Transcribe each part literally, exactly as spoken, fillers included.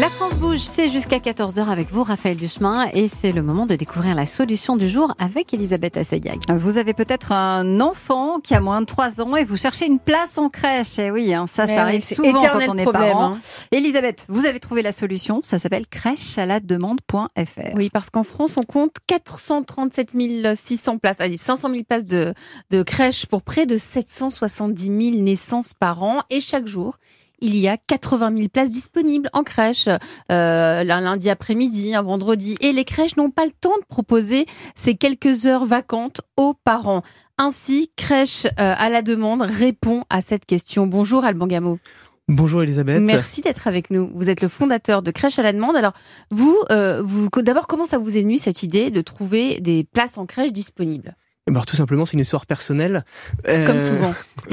La France bouge, c'est jusqu'à quatorze heures avec vous, Raphaël Duchemin, et c'est le moment de découvrir la solution du jour avec Elisabeth Assayag. Vous avez peut-être un enfant qui a moins de trois ans et vous cherchez une place en crèche. Et oui, hein, ça, ça Mais arrive oui, souvent quand on est problème, parent. hein. Elisabeth, vous avez trouvé la solution. Ça s'appelle crèche à la demande point f r. Oui, parce qu'en France, on compte quatre cent trente-sept mille six cents places, allez, cinq cent mille places de, de crèche pour près de sept cent soixante-dix mille naissances par an. Et chaque jour, il y a quatre-vingt mille places disponibles en crèche, euh, un lundi après-midi, un vendredi. Et les crèches n'ont pas le temps de proposer ces quelques heures vacantes aux parents. Ainsi, Crèche euh, à la demande répond à cette question. Bonjour Alban Gameau. Bonjour Elisabeth. Merci d'être avec nous. Vous êtes le fondateur de Crèche à la demande. Alors, vous, euh, vous d'abord, comment ça vous est venu cette idée de trouver des places en crèche disponibles ? Alors, tout simplement, c'est une histoire personnelle. Euh... Comme souvent.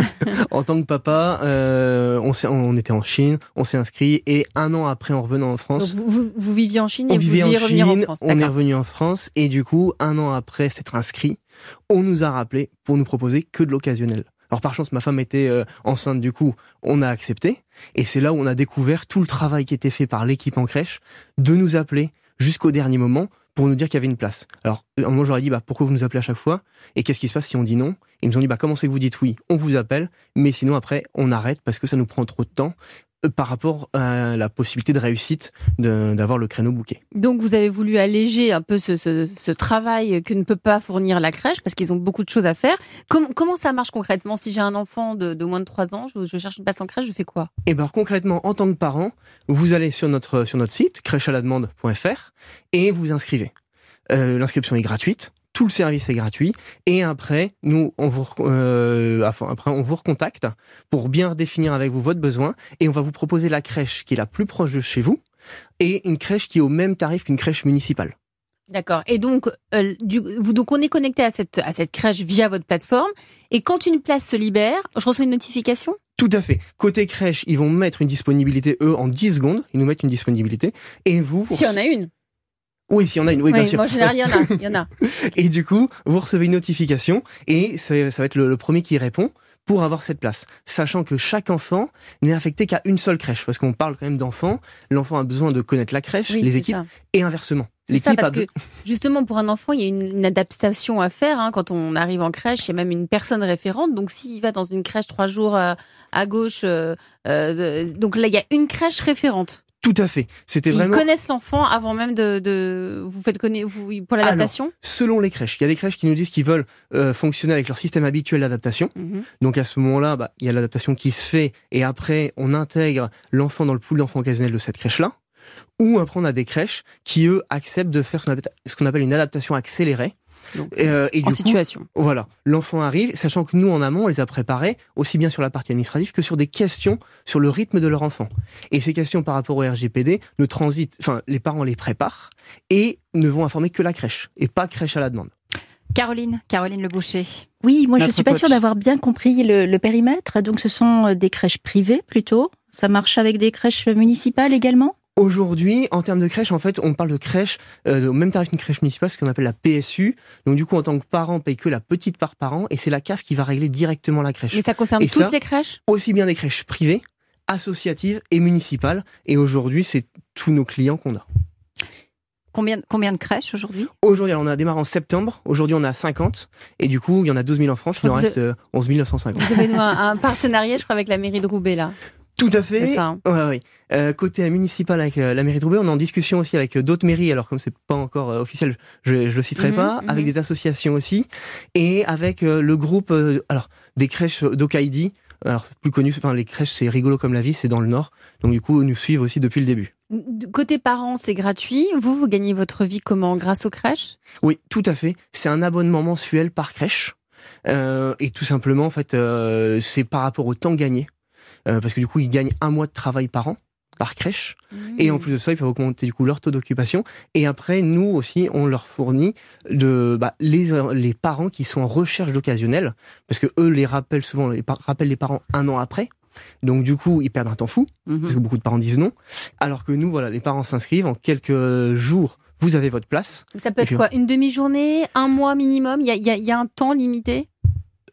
En tant que papa, euh, on, s'est, on était en Chine, on s'est inscrit et un an après, en revenant en France... Donc vous, vous, vous viviez en Chine et on vous vivait vouliez en revenir Chine, en France. on D'accord. est revenu en France et du coup, un an après s'être inscrit, on nous a rappelé pour nous proposer que de l'occasionnel. Alors par chance, ma femme était euh, enceinte, du coup, on a accepté. Et c'est là où on a découvert tout le travail qui était fait par l'équipe en crèche, de nous appeler jusqu'au dernier moment pour nous dire qu'il y avait une place. Alors, moi, j'aurais dit, bah, pourquoi vous nous appelez à chaque fois ? Et qu'est-ce qui se passe si on dit non ? Ils nous ont dit, bah, comment c'est que vous dites oui ? On vous appelle, mais sinon, après, on arrête parce que ça nous prend trop de temps euh, par rapport à la possibilité de réussite de, d'avoir le créneau booké. Donc, vous avez voulu alléger un peu ce, ce, ce travail que ne peut pas fournir la crèche parce qu'ils ont beaucoup de choses à faire. Com- comment ça marche concrètement ? Si j'ai un enfant de, de moins de trois ans, je, je cherche une place en crèche, je fais quoi ? Et bien, concrètement, en tant que parent, vous allez sur notre, sur notre site, crèche à la demande point f r, et vous inscrivez. Euh, l'inscription est gratuite, tout le service est gratuit, et après, nous, on vous, euh, après, on vous recontacte pour bien définir avec vous votre besoin, et on va vous proposer la crèche qui est la plus proche de chez vous, et une crèche qui est au même tarif qu'une crèche municipale. D'accord. Et donc, euh, du, vous, donc on est connecté à cette, à cette crèche via votre plateforme, et quand une place se libère, je reçois une notification ? Tout à fait. Côté crèche, ils vont mettre une disponibilité, eux, en dix secondes, ils nous mettent une disponibilité, et vous... S'il y en a une. Oui, s'il y en a une, oui, oui bien sûr. En général, il y en a, il y en a. Et du coup, vous recevez une notification et ça, ça va être le, le premier qui répond pour avoir cette place. Sachant que chaque enfant n'est affecté qu'à une seule crèche. Parce qu'on parle quand même d'enfants. L'enfant a besoin de connaître la crèche, oui, les équipes, ça. Et inversement. C'est L'équipe ça, parce a deux... que justement, pour un enfant, il y a une, une adaptation à faire. Hein, quand on arrive en crèche, il y a même une personne référente. Donc, s'il va dans une crèche trois jours euh, à gauche, euh, euh, donc là, il y a une crèche référente. Tout à fait. C'était Ils vraiment... connaissent l'enfant avant même de, de... vous faites connaître vous, pour l'adaptation. Alors, selon les crèches, il y a des crèches qui nous disent qu'ils veulent euh, fonctionner avec leur système habituel d'adaptation. Mm-hmm. Donc à ce moment-là, bah, il y a l'adaptation qui se fait et après on intègre l'enfant dans le pool d'enfants occasionnels de cette crèche-là. Ou après on a des crèches qui eux acceptent de faire ce qu'on appelle une adaptation accélérée. Donc, euh, et en du situation. Coup, voilà, l'enfant arrive, sachant que nous en amont, on les a préparés aussi bien sur la partie administrative que sur des questions sur le rythme de leur enfant. Et ces questions par rapport au R G P D ne transitent, enfin les parents les préparent et ne vont informer que la crèche et pas crèche à la demande. Caroline, Caroline Le Boucher. Oui, moi je suis pas coach. sûre d'avoir bien compris le, le périmètre. Donc ce sont des crèches privées plutôt. Ça marche avec des crèches municipales également ? Aujourd'hui, en termes de crèche, en fait, on parle de crèche euh, au même tarif qu'une crèche municipale, ce qu'on appelle la P S U. Donc, du coup, en tant que parent, on paye que la petite part par an, et c'est la C A F qui va régler directement la crèche. Mais ça concerne et toutes ça, les crèches ? Aussi bien des crèches privées, associatives et municipales. Et aujourd'hui, c'est tous nos clients qu'on a. Combien, combien de crèches aujourd'hui ? Aujourd'hui, alors, on a démarré en septembre. Aujourd'hui, on a cinquante. Et du coup, il y en a douze mille en France. Il en reste avez... onze mille neuf cent cinquante. Vous avez nous un, un partenariat, je crois, avec la mairie de Roubaix, là. Tout à fait. C'est ça, hein. Ouais, ouais. Euh, côté municipal avec euh, la mairie de Roubaix, on est en discussion aussi avec euh, d'autres mairies. Alors comme c'est pas encore euh, officiel, je, je le citerai mmh, pas. Mmh. Avec des associations aussi et avec euh, le groupe, euh, alors des crèches d'Okaidi. Alors plus connu, enfin les crèches c'est rigolo comme la vie, c'est dans le Nord. Donc du coup, ils nous suivent aussi depuis le début. Côté parents, c'est gratuit. Vous, vous gagnez votre vie comment ? Grâce aux crèches ? Oui, tout à fait. C'est un abonnement mensuel par crèche euh, et tout simplement en fait, euh, c'est par rapport au temps gagné. Euh, parce que du coup, ils gagnent un mois de travail par an, par crèche. Mmh. Et en plus de ça, ils peuvent augmenter du coup leur taux d'occupation. Et après, nous aussi, on leur fournit de, bah, les, les parents qui sont en recherche d'occasionnel. Parce que eux les rappellent souvent, les par- rappellent les parents un an après. Donc du coup, ils perdent un temps fou. Mmh. Parce que beaucoup de parents disent non. Alors que nous, voilà, les parents s'inscrivent en quelques jours. Vous avez votre place. Ça peut être puis, quoi ? Une demi-journée, un mois minimum ? Il y a, y a, y a un temps limité ?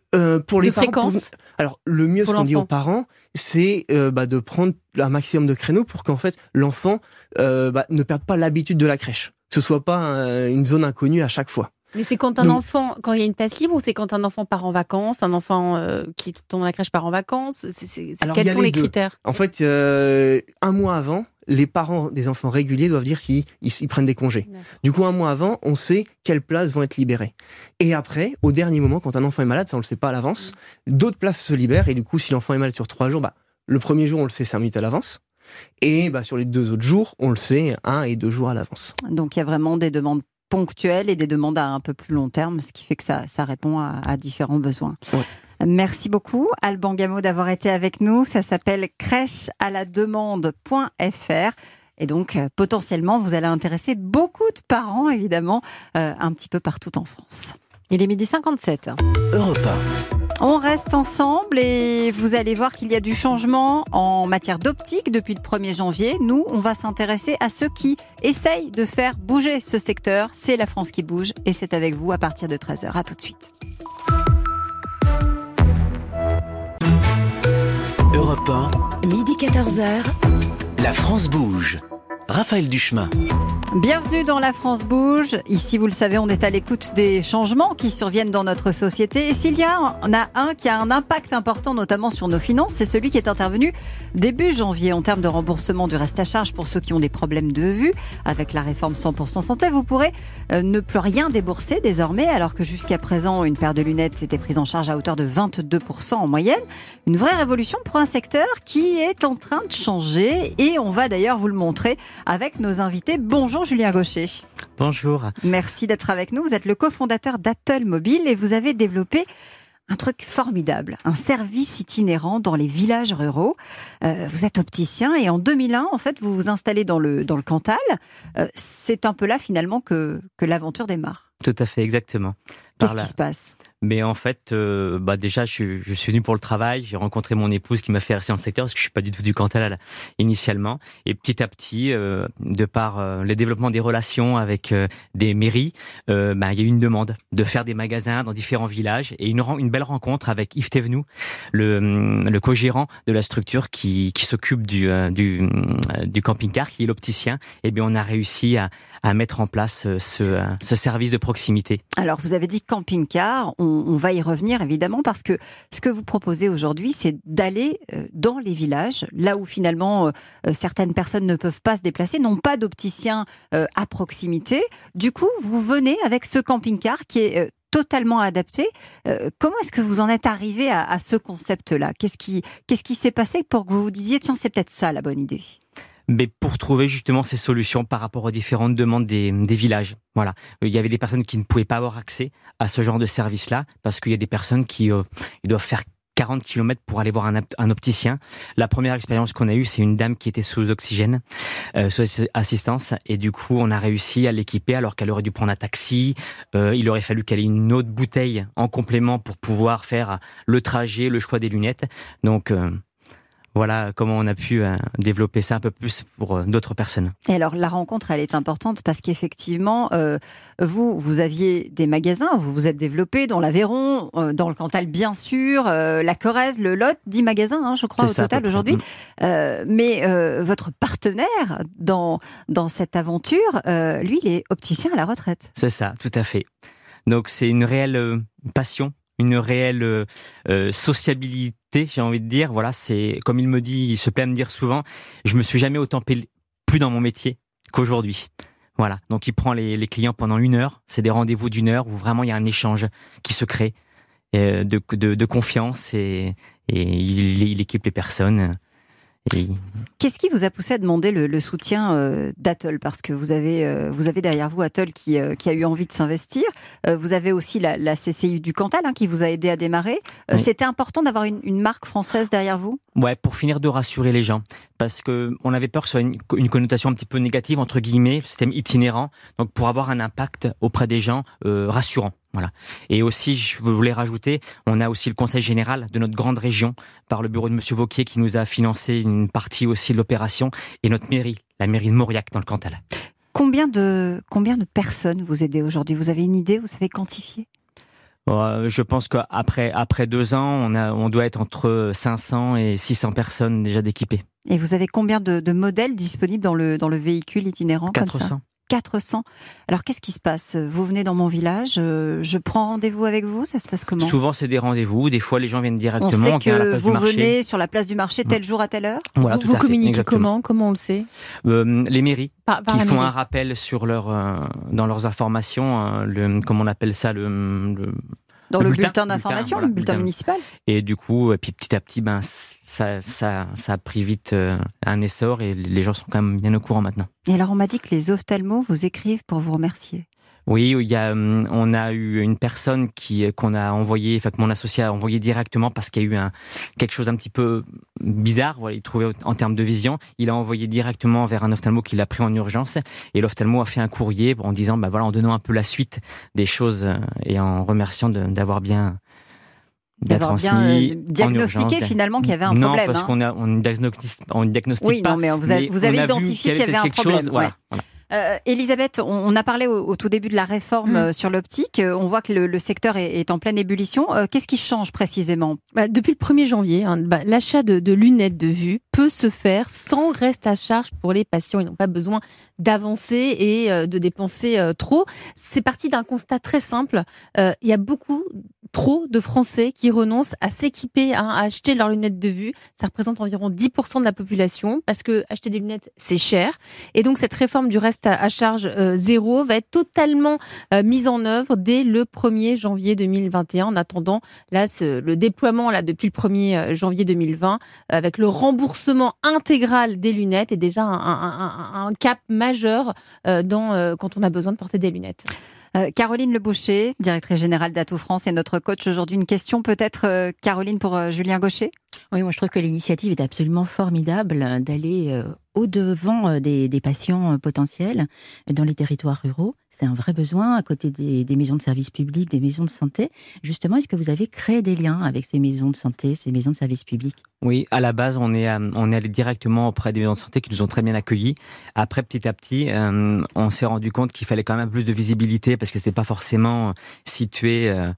Euh, pour les de parents, fréquence pour- alors le mieux, pour ce qu'on dit l'enfant. aux parents, c'est euh, bah, de prendre un maximum de créneaux pour qu'en fait l'enfant euh, bah, ne perde pas l'habitude de la crèche, que ce soit pas euh, une zone inconnue à chaque fois. Mais c'est quand un Donc- enfant, quand il y a une place libre, ou c'est quand un enfant part en vacances, un enfant euh, qui est tout le temps dans la crèche part en vacances. C'est, c'est, c'est- Alors, quels il y a sont les les deux. critères? En fait, euh, un mois avant, les parents des enfants réguliers doivent dire s'ils ils, ils prennent des congés. D'accord. Du coup, un mois avant, on sait quelles places vont être libérées. Et après, au dernier moment, quand un enfant est malade, ça on le sait pas à l'avance, d'autres places se libèrent. Et du coup, si l'enfant est malade sur trois jours, bah, le premier jour, on le sait cinq minutes à l'avance. Et bah, sur les deux autres jours, on le sait un et deux jours à l'avance. Donc il y a vraiment des demandes ponctuelles et des demandes à un peu plus long terme, ce qui fait que ça, ça répond à, à différents besoins. Ouais. Merci beaucoup, Alban Gameau, d'avoir été avec nous. Ça s'appelle crèche à la demande point f r. Et donc, euh, potentiellement, vous allez intéresser beaucoup de parents, évidemment, euh, un petit peu partout en France. Il est midi cinquante-sept. Europe un. On reste ensemble et vous allez voir qu'il y a du changement en matière d'optique depuis le premier janvier. Nous, on va s'intéresser à ceux qui essayent de faire bouger ce secteur. C'est La France qui bouge et c'est avec vous à partir de treize heures. À tout de suite. Europe un, midi quatorze heures, La France bouge. Raphaël Duchemin. Bienvenue dans La France bouge. Ici, vous le savez, on est à l'écoute des changements qui surviennent dans notre société. Et s'il y a, on a un qui a un impact important, notamment sur nos finances, c'est celui qui est intervenu début janvier en termes de remboursement du reste à charge pour ceux qui ont des problèmes de vue. Avec la réforme cent pour cent santé, vous pourrez euh, ne plus rien débourser désormais, alors que jusqu'à présent, une paire de lunettes était prise en charge à hauteur de vingt-deux pour cent en moyenne. Une vraie révolution pour un secteur qui est en train de changer. Et on va d'ailleurs vous le montrer avec nos invités. Bonjour Julien Gaucher. Bonjour. Merci d'être avec nous. Vous êtes le cofondateur d'Atoll Mobile et vous avez développé un truc formidable, un service itinérant dans les villages ruraux. Euh, vous êtes opticien et en deux mille un, en fait, vous vous installez dans le, dans le Cantal. Euh, c'est un peu là finalement que, que l'aventure démarre. Tout à fait, exactement. Qu'est-ce Par là. qui se passe ? Mais en fait, euh, bah déjà, je, suis- je suis venu pour le travail. J'ai rencontré mon épouse qui m'a fait rester dans le secteur parce que je suis pas du tout du Cantal initialement. Et petit à petit, euh, de par euh, le développement des relations avec euh, des mairies, euh, bah, il y a eu une demande de faire des magasins dans différents villages et une, ren- une belle rencontre avec Yves Thévenoud, le, le co-gérant de la structure qui, qui s'occupe du, euh, du, euh, du camping-car, qui est l'opticien. Et bien, on a réussi à, à mettre en place euh, ce, euh, ce service de proximité. Alors, vous avez dit camping-car, on, on va y revenir évidemment parce que ce que vous proposez aujourd'hui, c'est d'aller euh, dans les villages, là où finalement euh, euh, certaines personnes ne peuvent pas se déplacer, n'ont pas d'opticien euh, à proximité. Du coup, vous venez avec ce camping-car qui est euh, totalement adapté. Euh, comment est-ce que vous en êtes arrivé à, à ce concept-là ? Qu'est-ce qui, qu'est-ce qui s'est passé pour que vous vous disiez, tiens, c'est peut-être ça la bonne idée ? Mais pour trouver justement ces solutions par rapport aux différentes demandes des, des villages. Voilà. Il y avait des personnes qui ne pouvaient pas avoir accès à ce genre de service-là parce qu'il y a des personnes qui euh, ils doivent faire quarante kilomètres pour aller voir un, un opticien. La première expérience qu'on a eue, c'est une dame qui était sous oxygène, euh, sous assistance, et du coup, on a réussi à l'équiper alors qu'elle aurait dû prendre un taxi. Euh, il aurait fallu qu'elle ait une autre bouteille en complément pour pouvoir faire le trajet, le choix des lunettes. Donc, euh, voilà comment on a pu euh, développer ça un peu plus pour euh, d'autres personnes. Et alors, la rencontre, elle est importante parce qu'effectivement, euh, vous, vous aviez des magasins, vous vous êtes développé dans l'Aveyron, euh, dans le Cantal, bien sûr, euh, la Corrèze, le Lot, dix magasins, hein, je crois, C'est au ça, à peu total près. aujourd'hui. Mm. Euh, mais euh, votre partenaire dans, dans cette aventure, euh, lui, il est opticien à la retraite. C'est ça, tout à fait. Donc, c'est une réelle euh, passion, une réelle euh, euh, sociabilité, j'ai envie de dire. Voilà, c'est comme il me dit, il se plaît à me dire souvent, je me suis jamais autant payé plus dans mon métier qu'aujourd'hui. Voilà, donc il prend les, les clients pendant une heure. C'est des rendez-vous d'une heure où vraiment il y a un échange qui se crée euh, de, de, de confiance et, et il, il équipe les personnes. Et... Qu'est-ce qui vous a poussé à demander le, le soutien euh, d'Atoll ? Parce que vous avez, euh, vous avez derrière vous Atoll qui, euh, qui a eu envie de s'investir. Euh, vous avez aussi la, la C C I du Cantal hein, qui vous a aidé à démarrer. Euh, Oui. C'était important d'avoir une, une marque française derrière vous ? Ouais, pour finir de rassurer les gens, parce que on avait peur que ce soit une, une connotation un petit peu négative entre guillemets, système itinérant, donc pour avoir un impact auprès des gens euh, rassurant, voilà. Et aussi, je voulais rajouter, on a aussi le conseil général de notre grande région par le bureau de Monsieur Vauquier qui nous a financé une partie aussi de l'opération et notre mairie, la mairie de Mauriac dans le Cantal. Combien de, combien de personnes vous aidez aujourd'hui ? Vous avez une idée ? Vous savez quantifier ? Euh, je pense qu'après après deux ans, on, a, on doit être entre cinq cents et six cents personnes déjà d'équipées. Et vous avez combien de, de modèles disponibles dans le, dans le véhicule itinérant quatre cents. Comme ça quatre cents. Alors, qu'est-ce qui se passe ? Vous venez dans mon village, euh, je prends rendez-vous avec vous, ça se passe comment ? Souvent, c'est des rendez-vous. Des fois, les gens viennent directement. On sait on vient à la que place vous du marché. venez sur la place du marché tel jour à telle heure ? Voilà, vous tout vous à fait, communiquez exactement. comment Comment on le sait euh, Les mairies par, par qui la font mairie. un rappel sur leur, euh, dans leurs informations, euh, le, comment on appelle ça, le... le Dans Le le, bulletin, bulletin d'information, bulletin, le bulletin voilà, municipal ? Et du coup, et puis petit à petit, ben, ça, ça, ça a pris vite euh, un essor et les gens sont quand même bien au courant maintenant. Et alors, on m'a dit que les ophtalmos vous écrivent pour vous remercier. Oui, il y a, on a eu une personne qui qu'on a envoyé, enfin que mon associé a envoyé directement parce qu'il y a eu un, quelque chose un petit peu bizarre. Voilà, il trouvait en termes de vision, il a envoyé directement vers un ophtalmo qui l'a pris en urgence et l'ophtalmo a fait un courrier en disant, bah voilà, en donnant un peu la suite des choses et en remerciant de, d'avoir bien D'avoir bien euh, diagnostiqué urgence, finalement qu'il y avait un non, problème. Non, parce hein. qu'on a, on diagnostique, on diagnostique oui, pas. Non, mais vous, a, vous avez identifié qu'il y avait un problème. Chose, voilà, ouais. voilà. Euh, Elisabeth, on, on a parlé au, au tout début de la réforme mmh. euh, sur l'optique. On voit que le, le secteur est, est en pleine ébullition. Euh, qu'est-ce qui change précisément ? bah, Depuis le premier janvier, hein, bah, l'achat de, de lunettes de vue peut se faire sans reste à charge pour les patients. Ils n'ont pas besoin d'avancer et euh, de dépenser euh, trop. C'est parti d'un constat très simple. Euh, il y a beaucoup, trop de Français qui renoncent à s'équiper, hein, à acheter leurs lunettes de vue. Ça représente environ dix pour cent de la population parce que acheter des lunettes, c'est cher. Et donc, cette réforme du reste à charge euh, zéro va être totalement euh, mise en œuvre dès le premier janvier deux mille vingt et un. En attendant, là, ce, le déploiement là depuis le premier janvier deux mille vingt, euh, avec le remboursement intégral des lunettes, est déjà un, un, un, un cap majeur euh, dans, euh, quand on a besoin de porter des lunettes. Euh, Caroline Leboucher, directrice générale d'Atout France, est notre coach aujourd'hui. Une question peut-être, euh, Caroline, pour euh, Julien Gaucher ? Oui, moi je trouve que l'initiative est absolument formidable d'aller euh, au-devant des, des patients potentiels dans les territoires ruraux. C'est un vrai besoin à côté des, des maisons de services publics, des maisons de santé. Justement, est-ce que vous avez créé des liens avec ces maisons de santé, ces maisons de services publics ? Oui, à la base, on est, on est allé directement auprès des maisons de santé qui nous ont très bien accueillis. Après, petit à petit, euh, on s'est rendu compte qu'il fallait quand même plus de visibilité parce que c'était pas forcément situé euh,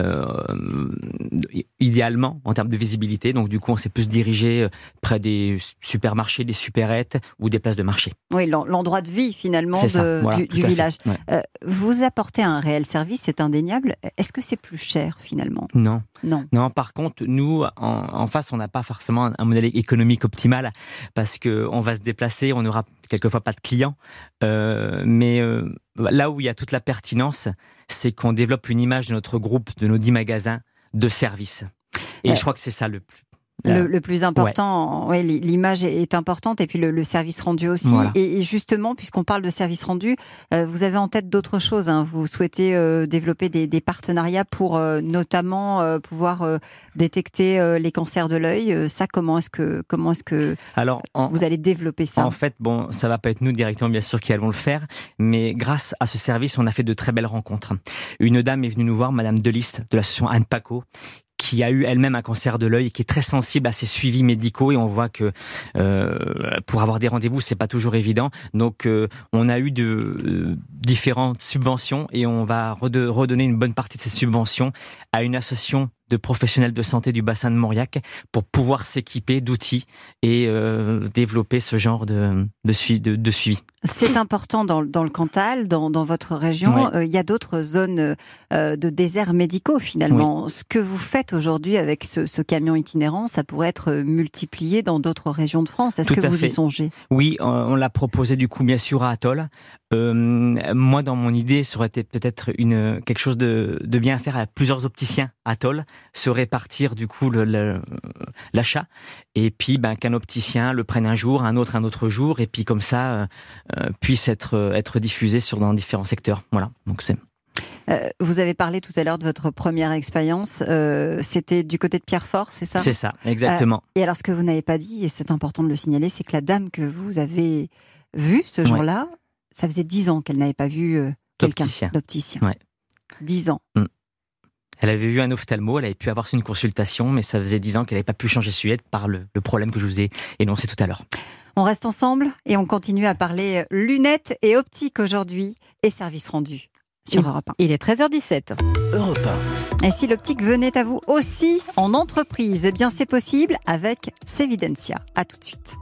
euh, idéalement en termes de visibilité. Donc, du coup, on s'est plus dirigé près des supermarchés, des supérettes ou des places de marché. Oui, l'endroit de vie finalement ça, de, voilà, du, du village. Ouais. Euh, vous apportez un réel service, c'est indéniable. Est-ce que c'est plus cher finalement ? Non. Non. Non. Par contre, nous, en, en face, on n'a pas forcément un, un modèle économique optimal parce que on va se déplacer, on n'aura quelquefois pas de clients. Euh, mais euh, là où il y a toute la pertinence, c'est qu'on développe une image de notre groupe, de nos dix magasins de service. Et euh, je crois que c'est ça le plus. Le, le plus important, ouais. Ouais, l'image est importante et puis le, le service rendu aussi. Voilà. Et, et justement, puisqu'on parle de service rendu, euh, vous avez en tête d'autres choses. Hein. Vous souhaitez euh, développer des, des partenariats pour euh, notamment euh, pouvoir euh, détecter euh, les cancers de l'œil. Euh, ça, comment est-ce que comment est-ce que Alors, en, vous allez développer ça ? En fait, bon, ça va pas être nous directement, bien sûr, qui allons le faire, mais grâce à ce service, on a fait de très belles rencontres. Une dame est venue nous voir, Madame Deliste, de l'association Anne Paco, qui a eu elle-même un cancer de l'œil et qui est très sensible à ses suivis médicaux, et on voit que euh, pour avoir des rendez-vous, c'est pas toujours évident. Donc euh, on a eu de euh, différentes subventions et on va redonner une bonne partie de ces subventions à une association de professionnels de santé du bassin de Mauriac pour pouvoir s'équiper d'outils et euh, développer ce genre de, de, suivi, de, de suivi. C'est important dans, dans le Cantal, dans, dans votre région. Il ouais. euh, y a d'autres zones euh, de déserts médicaux finalement. Oui. Ce que vous faites aujourd'hui avec ce, ce camion itinérant, ça pourrait être multiplié dans d'autres régions de France. Est-ce Tout que vous fait. y songez ? Oui, on, on l'a proposé du coup bien sûr à Atoll. Euh, moi, dans mon idée, ça aurait été peut-être une quelque chose de, de bien à faire avec plusieurs opticiens à Atoll, se répartir du coup le, le, l'achat, et puis ben, qu'un opticien le prenne un jour, un autre un autre jour, et puis comme ça euh, euh, puisse être être diffusé sur dans différents secteurs. Voilà. Donc c'est. Euh, vous avez parlé tout à l'heure de votre première expérience. Euh, c'était du côté de Pierrefort, c'est ça ? C'est ça, exactement. Euh, et alors, ce que vous n'avez pas dit, et c'est important de le signaler, c'est que la dame que vous avez vue ce jour-là, ouais. ça faisait dix ans qu'elle n'avait pas vu euh, quelqu'un d'opticien. d'opticien. Ouais. Dix ans. Mm. Elle avait vu un ophtalmo, elle avait pu avoir une consultation, mais ça faisait dix ans qu'elle n'avait pas pu changer suette par le, le problème que je vous ai énoncé tout à l'heure. On reste ensemble et on continue à parler lunettes et optique aujourd'hui et service rendu sur Europe un. Il est treize heures dix-sept. Europe un. Et si l'optique venait à vous aussi en entreprise, eh bien c'est possible avec Sevidentia. À tout de suite.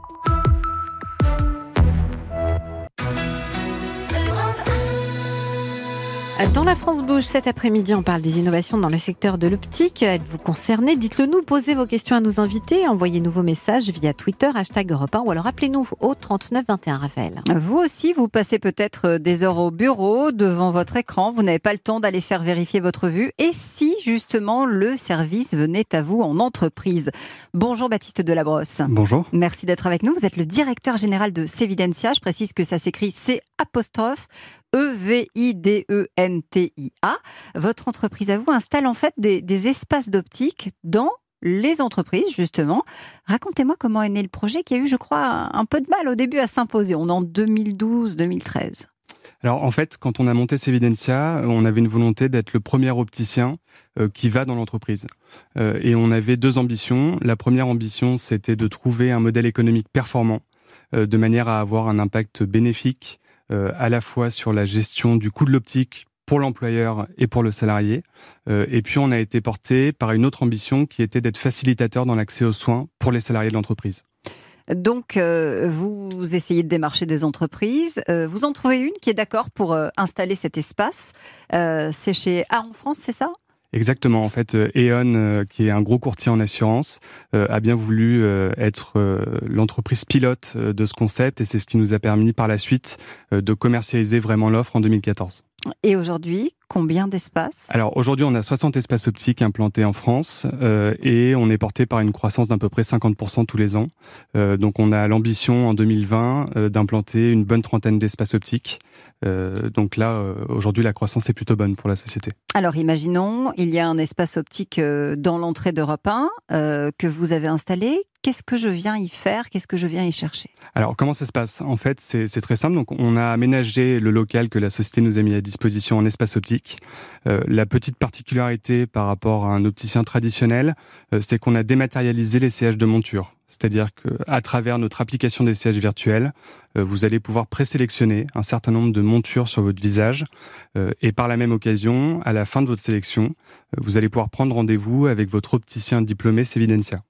Dans la France Bouge, cet après-midi, on parle des innovations dans le secteur de l'optique. Êtes-vous concerné? Dites-le nous, posez vos questions à nos invités, envoyez-nous vos messages via Twitter, hashtag Europe un, ou alors appelez-nous au trente-neuf vingt et un, Raphaël. Vous aussi, vous passez peut-être des heures au bureau, devant votre écran, vous n'avez pas le temps d'aller faire vérifier votre vue. Et si, justement, le service venait à vous en entreprise? Bonjour Baptiste Delabrosse. Bonjour. Merci d'être avec nous. Vous êtes le directeur général de Sevidentia. Je précise que ça s'écrit C apostrophe E V I D E N T I A. Votre entreprise à vous installe en fait des, des espaces d'optique dans les entreprises, justement. Racontez-moi comment est né le projet qui a eu, je crois, un peu de mal au début à s'imposer. On est en deux mille douze deux mille treize. Alors en fait, quand on a monté Sevidentia, on avait une volonté d'être le premier opticien euh, qui va dans l'entreprise. Euh, et on avait deux ambitions. La première ambition, c'était de trouver un modèle économique performant, euh, de manière à avoir un impact bénéfique Euh, à la fois sur la gestion du coût de l'optique pour l'employeur et pour le salarié. Euh, et puis on a été porté par une autre ambition qui était d'être facilitateur dans l'accès aux soins pour les salariés de l'entreprise. Donc, euh, vous essayez de démarcher des entreprises. Euh, vous en trouvez une qui est d'accord pour euh, installer cet espace. Euh, c'est chez A en France, c'est ça ? Exactement. En fait, euh, E.ON, euh, qui est un gros courtier en assurance, euh, a bien voulu euh, être euh, l'entreprise pilote euh, de ce concept, et c'est ce qui nous a permis par la suite euh, de commercialiser vraiment l'offre en deux mille quatorze. Et aujourd'hui, combien d'espaces ? Alors aujourd'hui, on a soixante espaces optiques implantés en France euh, et on est porté par une croissance d'à peu près cinquante pour cent tous les ans. Euh, donc on a l'ambition en deux mille vingt euh, d'implanter une bonne trentaine d'espaces optiques. Euh, donc là, euh, aujourd'hui, la croissance est plutôt bonne pour la société. Alors imaginons, il y a un espace optique euh, dans l'entrée d'Europe un euh, que vous avez installé. Qu'est-ce que je viens y faire ? Qu'est-ce que je viens y chercher ? Alors, comment ça se passe ? En fait, c'est, c'est très simple. Donc, on a aménagé le local que la société nous a mis à disposition en espace optique. Euh, la petite particularité par rapport à un opticien traditionnel, euh, c'est qu'on a dématérialisé les sièges de monture. C'est-à-dire qu'à travers notre application des sièges virtuels, euh, vous allez pouvoir présélectionner un certain nombre de montures sur votre visage. Euh, et par la même occasion, à la fin de votre sélection, euh, vous allez pouvoir prendre rendez-vous avec votre opticien diplômé Sevidentia.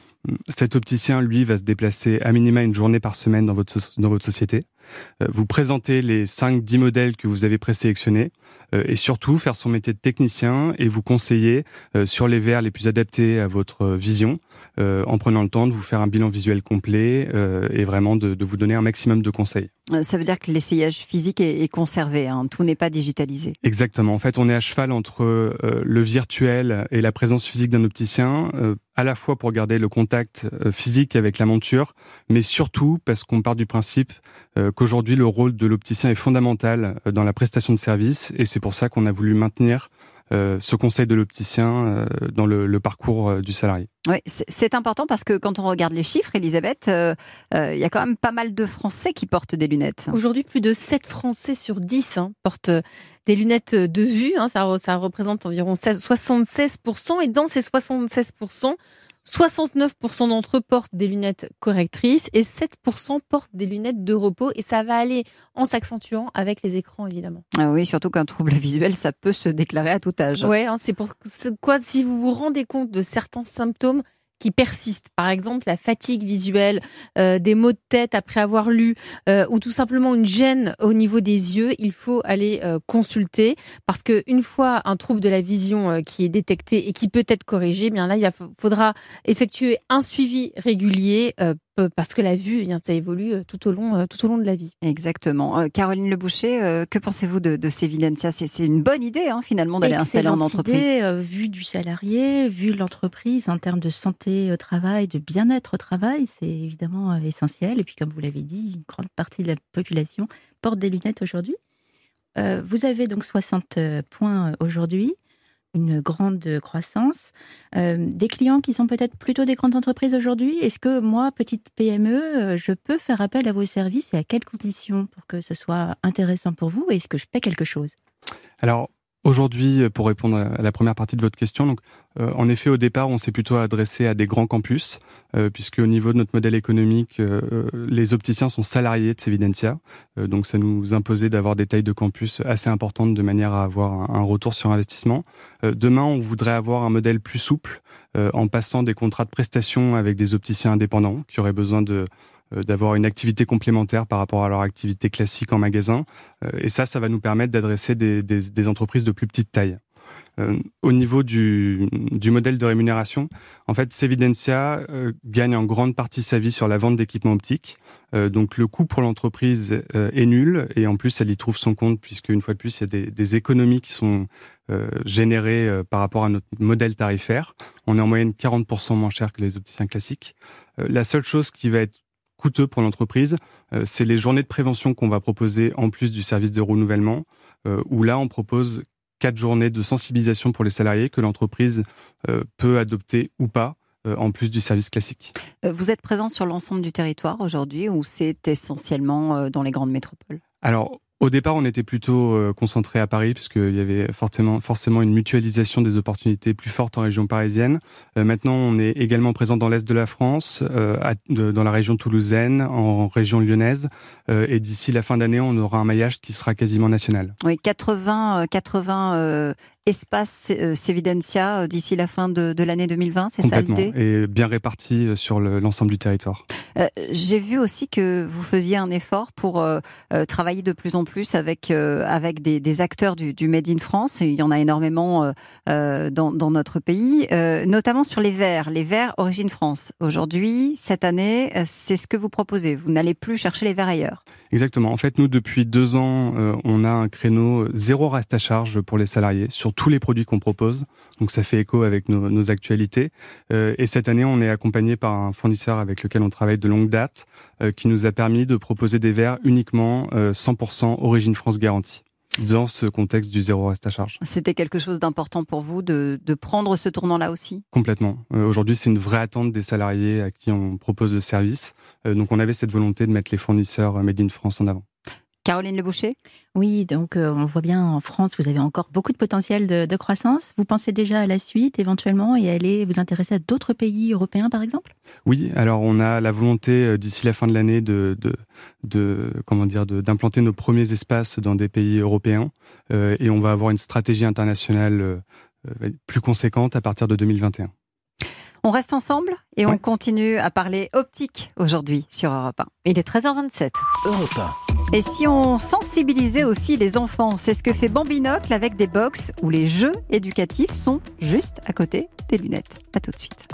Cet opticien, lui, va se déplacer à minima une journée par semaine dans votre, dans votre société. Euh, vous présentez les cinq dix modèles que vous avez présélectionnés euh, et surtout faire son métier de technicien et vous conseiller euh, sur les verres les plus adaptés à votre vision euh, en prenant le temps de vous faire un bilan visuel complet euh, et vraiment de, de vous donner un maximum de conseils. Ça veut dire que l'essayage physique est, est conservé, hein, tout n'est pas digitalisé. Exactement. En fait, on est à cheval entre euh, le virtuel et la présence physique d'un opticien, euh, à la fois pour garder le contact euh, physique avec la monture, mais surtout parce qu'on part du principe euh, qu'aujourd'hui, le rôle de l'opticien est fondamental euh, dans la prestation de service, et c'est pour ça qu'on a voulu maintenir euh, ce conseil de l'opticien euh, dans le, le parcours euh, du salarié. Oui, c'est, c'est important parce que quand on regarde les chiffres, Elisabeth, il euh, euh, y a quand même pas mal de Français qui portent des lunettes. Aujourd'hui, plus de sept Français sur dix hein, portent des lunettes de vue. Hein, ça, ça représente environ soixante-seize pour cent. Et dans ces soixante-seize pour cent, soixante-neuf pour cent d'entre eux portent des lunettes correctrices et sept pour cent portent des lunettes de repos. Et ça va aller en s'accentuant avec les écrans, évidemment. Ah oui, surtout qu'un trouble visuel, ça peut se déclarer à tout âge. Oui, hein, c'est pour c'est quoi si vous vous rendez compte de certains symptômes qui persistent, par exemple la fatigue visuelle, euh, des maux de tête après avoir lu, euh, ou tout simplement une gêne au niveau des yeux, il faut aller euh, consulter, parce que une fois un trouble de la vision euh, qui est détecté et qui peut être corrigé, eh bien là il va, faudra effectuer un suivi régulier. Euh, parce que la vue, eh bien, ça évolue tout au long, tout au long de la vie. Exactement. Euh, Caroline Leboucher, euh, que pensez-vous de, de Sevidentia ? c'est, c'est une bonne idée, hein, finalement, d'aller installer en entreprise. Idée, euh, vu du salarié, vu l'entreprise, en termes de santé au travail, de bien-être au travail, c'est évidemment euh, essentiel. Et puis, comme vous l'avez dit, une grande partie de la population porte des lunettes aujourd'hui. Euh, vous avez donc soixante points aujourd'hui. Une grande croissance. Euh, des clients qui sont peut-être plutôt des grandes entreprises aujourd'hui. Est-ce que moi, petite P M E, je peux faire appel à vos services et à quelles conditions pour que ce soit intéressant pour vous ? Et est-ce que je paie quelque chose ? Alors, Aujourd'hui, pour répondre à la première partie de votre question, donc, euh, en effet, au départ, on s'est plutôt adressé à des grands campus, euh, puisque au niveau de notre modèle économique, euh, les opticiens sont salariés de Sevidentia, euh, donc ça nous imposait d'avoir des tailles de campus assez importantes de manière à avoir un, un retour sur investissement. Euh, demain, on voudrait avoir un modèle plus souple, euh, en passant des contrats de prestation avec des opticiens indépendants qui auraient besoin de d'avoir une activité complémentaire par rapport à leur activité classique en magasin. Et ça, ça va nous permettre d'adresser des, des, des entreprises de plus petite taille. Euh, au niveau du, du modèle de rémunération, en fait, Sevidentia euh, gagne en grande partie sa vie sur la vente d'équipements optiques. Euh, donc le coût pour l'entreprise euh, est nul et en plus, elle y trouve son compte puisque une fois de plus, il y a des, des économies qui sont euh, générées euh, par rapport à notre modèle tarifaire. On est en moyenne quarante pour cent moins cher que les opticiens classiques. Euh, la seule chose qui va être coûteux pour l'entreprise, euh, c'est les journées de prévention qu'on va proposer en plus du service de renouvellement, euh, où là on propose quatre journées de sensibilisation pour les salariés que l'entreprise euh, peut adopter ou pas, euh, en plus du service classique. Vous êtes présent sur l'ensemble du territoire aujourd'hui ou c'est essentiellement dans les grandes métropoles ? Alors, au départ, on était plutôt euh, concentré à Paris, puisqu'il y avait forcément, forcément une mutualisation des opportunités plus forte en région parisienne. Euh, maintenant, on est également présent dans l'Est de la France, euh, à, de, dans la région toulousaine, en région lyonnaise. Euh, et d'ici la fin d'année, on aura un maillage qui sera quasiment national. Oui, quatre-vingts, quatre-vingts euh, espaces euh, Sevidentia d'ici la fin de, de l'année deux mille vingt, c'est ça l'idée ? Et bien répartis sur le, l'ensemble du territoire. Euh, j'ai vu aussi que vous faisiez un effort pour euh, euh, travailler de plus en plus avec euh, avec des, des acteurs du, du Made in France. Et il y en a énormément euh, euh, dans, dans notre pays, euh, notamment sur les verres, les verres Origine France. Aujourd'hui, cette année, c'est ce que vous proposez. Vous n'allez plus chercher les verres ailleurs. Exactement. En fait, nous, depuis deux ans, euh, on a un créneau zéro reste à charge pour les salariés sur tous les produits qu'on propose. Donc, ça fait écho avec nos, nos actualités. Euh, et cette année, on est accompagné par un fournisseur avec lequel on travaille de longue date, euh, qui nous a permis de proposer des verres uniquement euh, cent pour cent Origine France garantie, dans ce contexte du zéro reste à charge. C'était quelque chose d'important pour vous de, de prendre ce tournant-là aussi ? Complètement. Euh, aujourd'hui, c'est une vraie attente des salariés à qui on propose le service. Euh, donc, on avait cette volonté de mettre les fournisseurs Made in France en avant. Caroline Leboucher ? Oui, donc euh, on voit bien en France, vous avez encore beaucoup de potentiel de, de croissance. Vous pensez déjà à la suite éventuellement et aller vous intéresser à d'autres pays européens par exemple ? Oui, alors on a la volonté euh, d'ici la fin de l'année de, de, de comment dire, de, d'implanter nos premiers espaces dans des pays européens euh, et on va avoir une stratégie internationale euh, plus conséquente à partir de deux mille vingt et un. On reste ensemble et ouais. on continue à parler optique aujourd'hui sur Europe un. Il est treize heures vingt-sept. Europe un. Et si on sensibilisait aussi les enfants, c'est ce que fait Bambinocle avec des box où les jeux éducatifs sont juste à côté des lunettes. À tout de suite.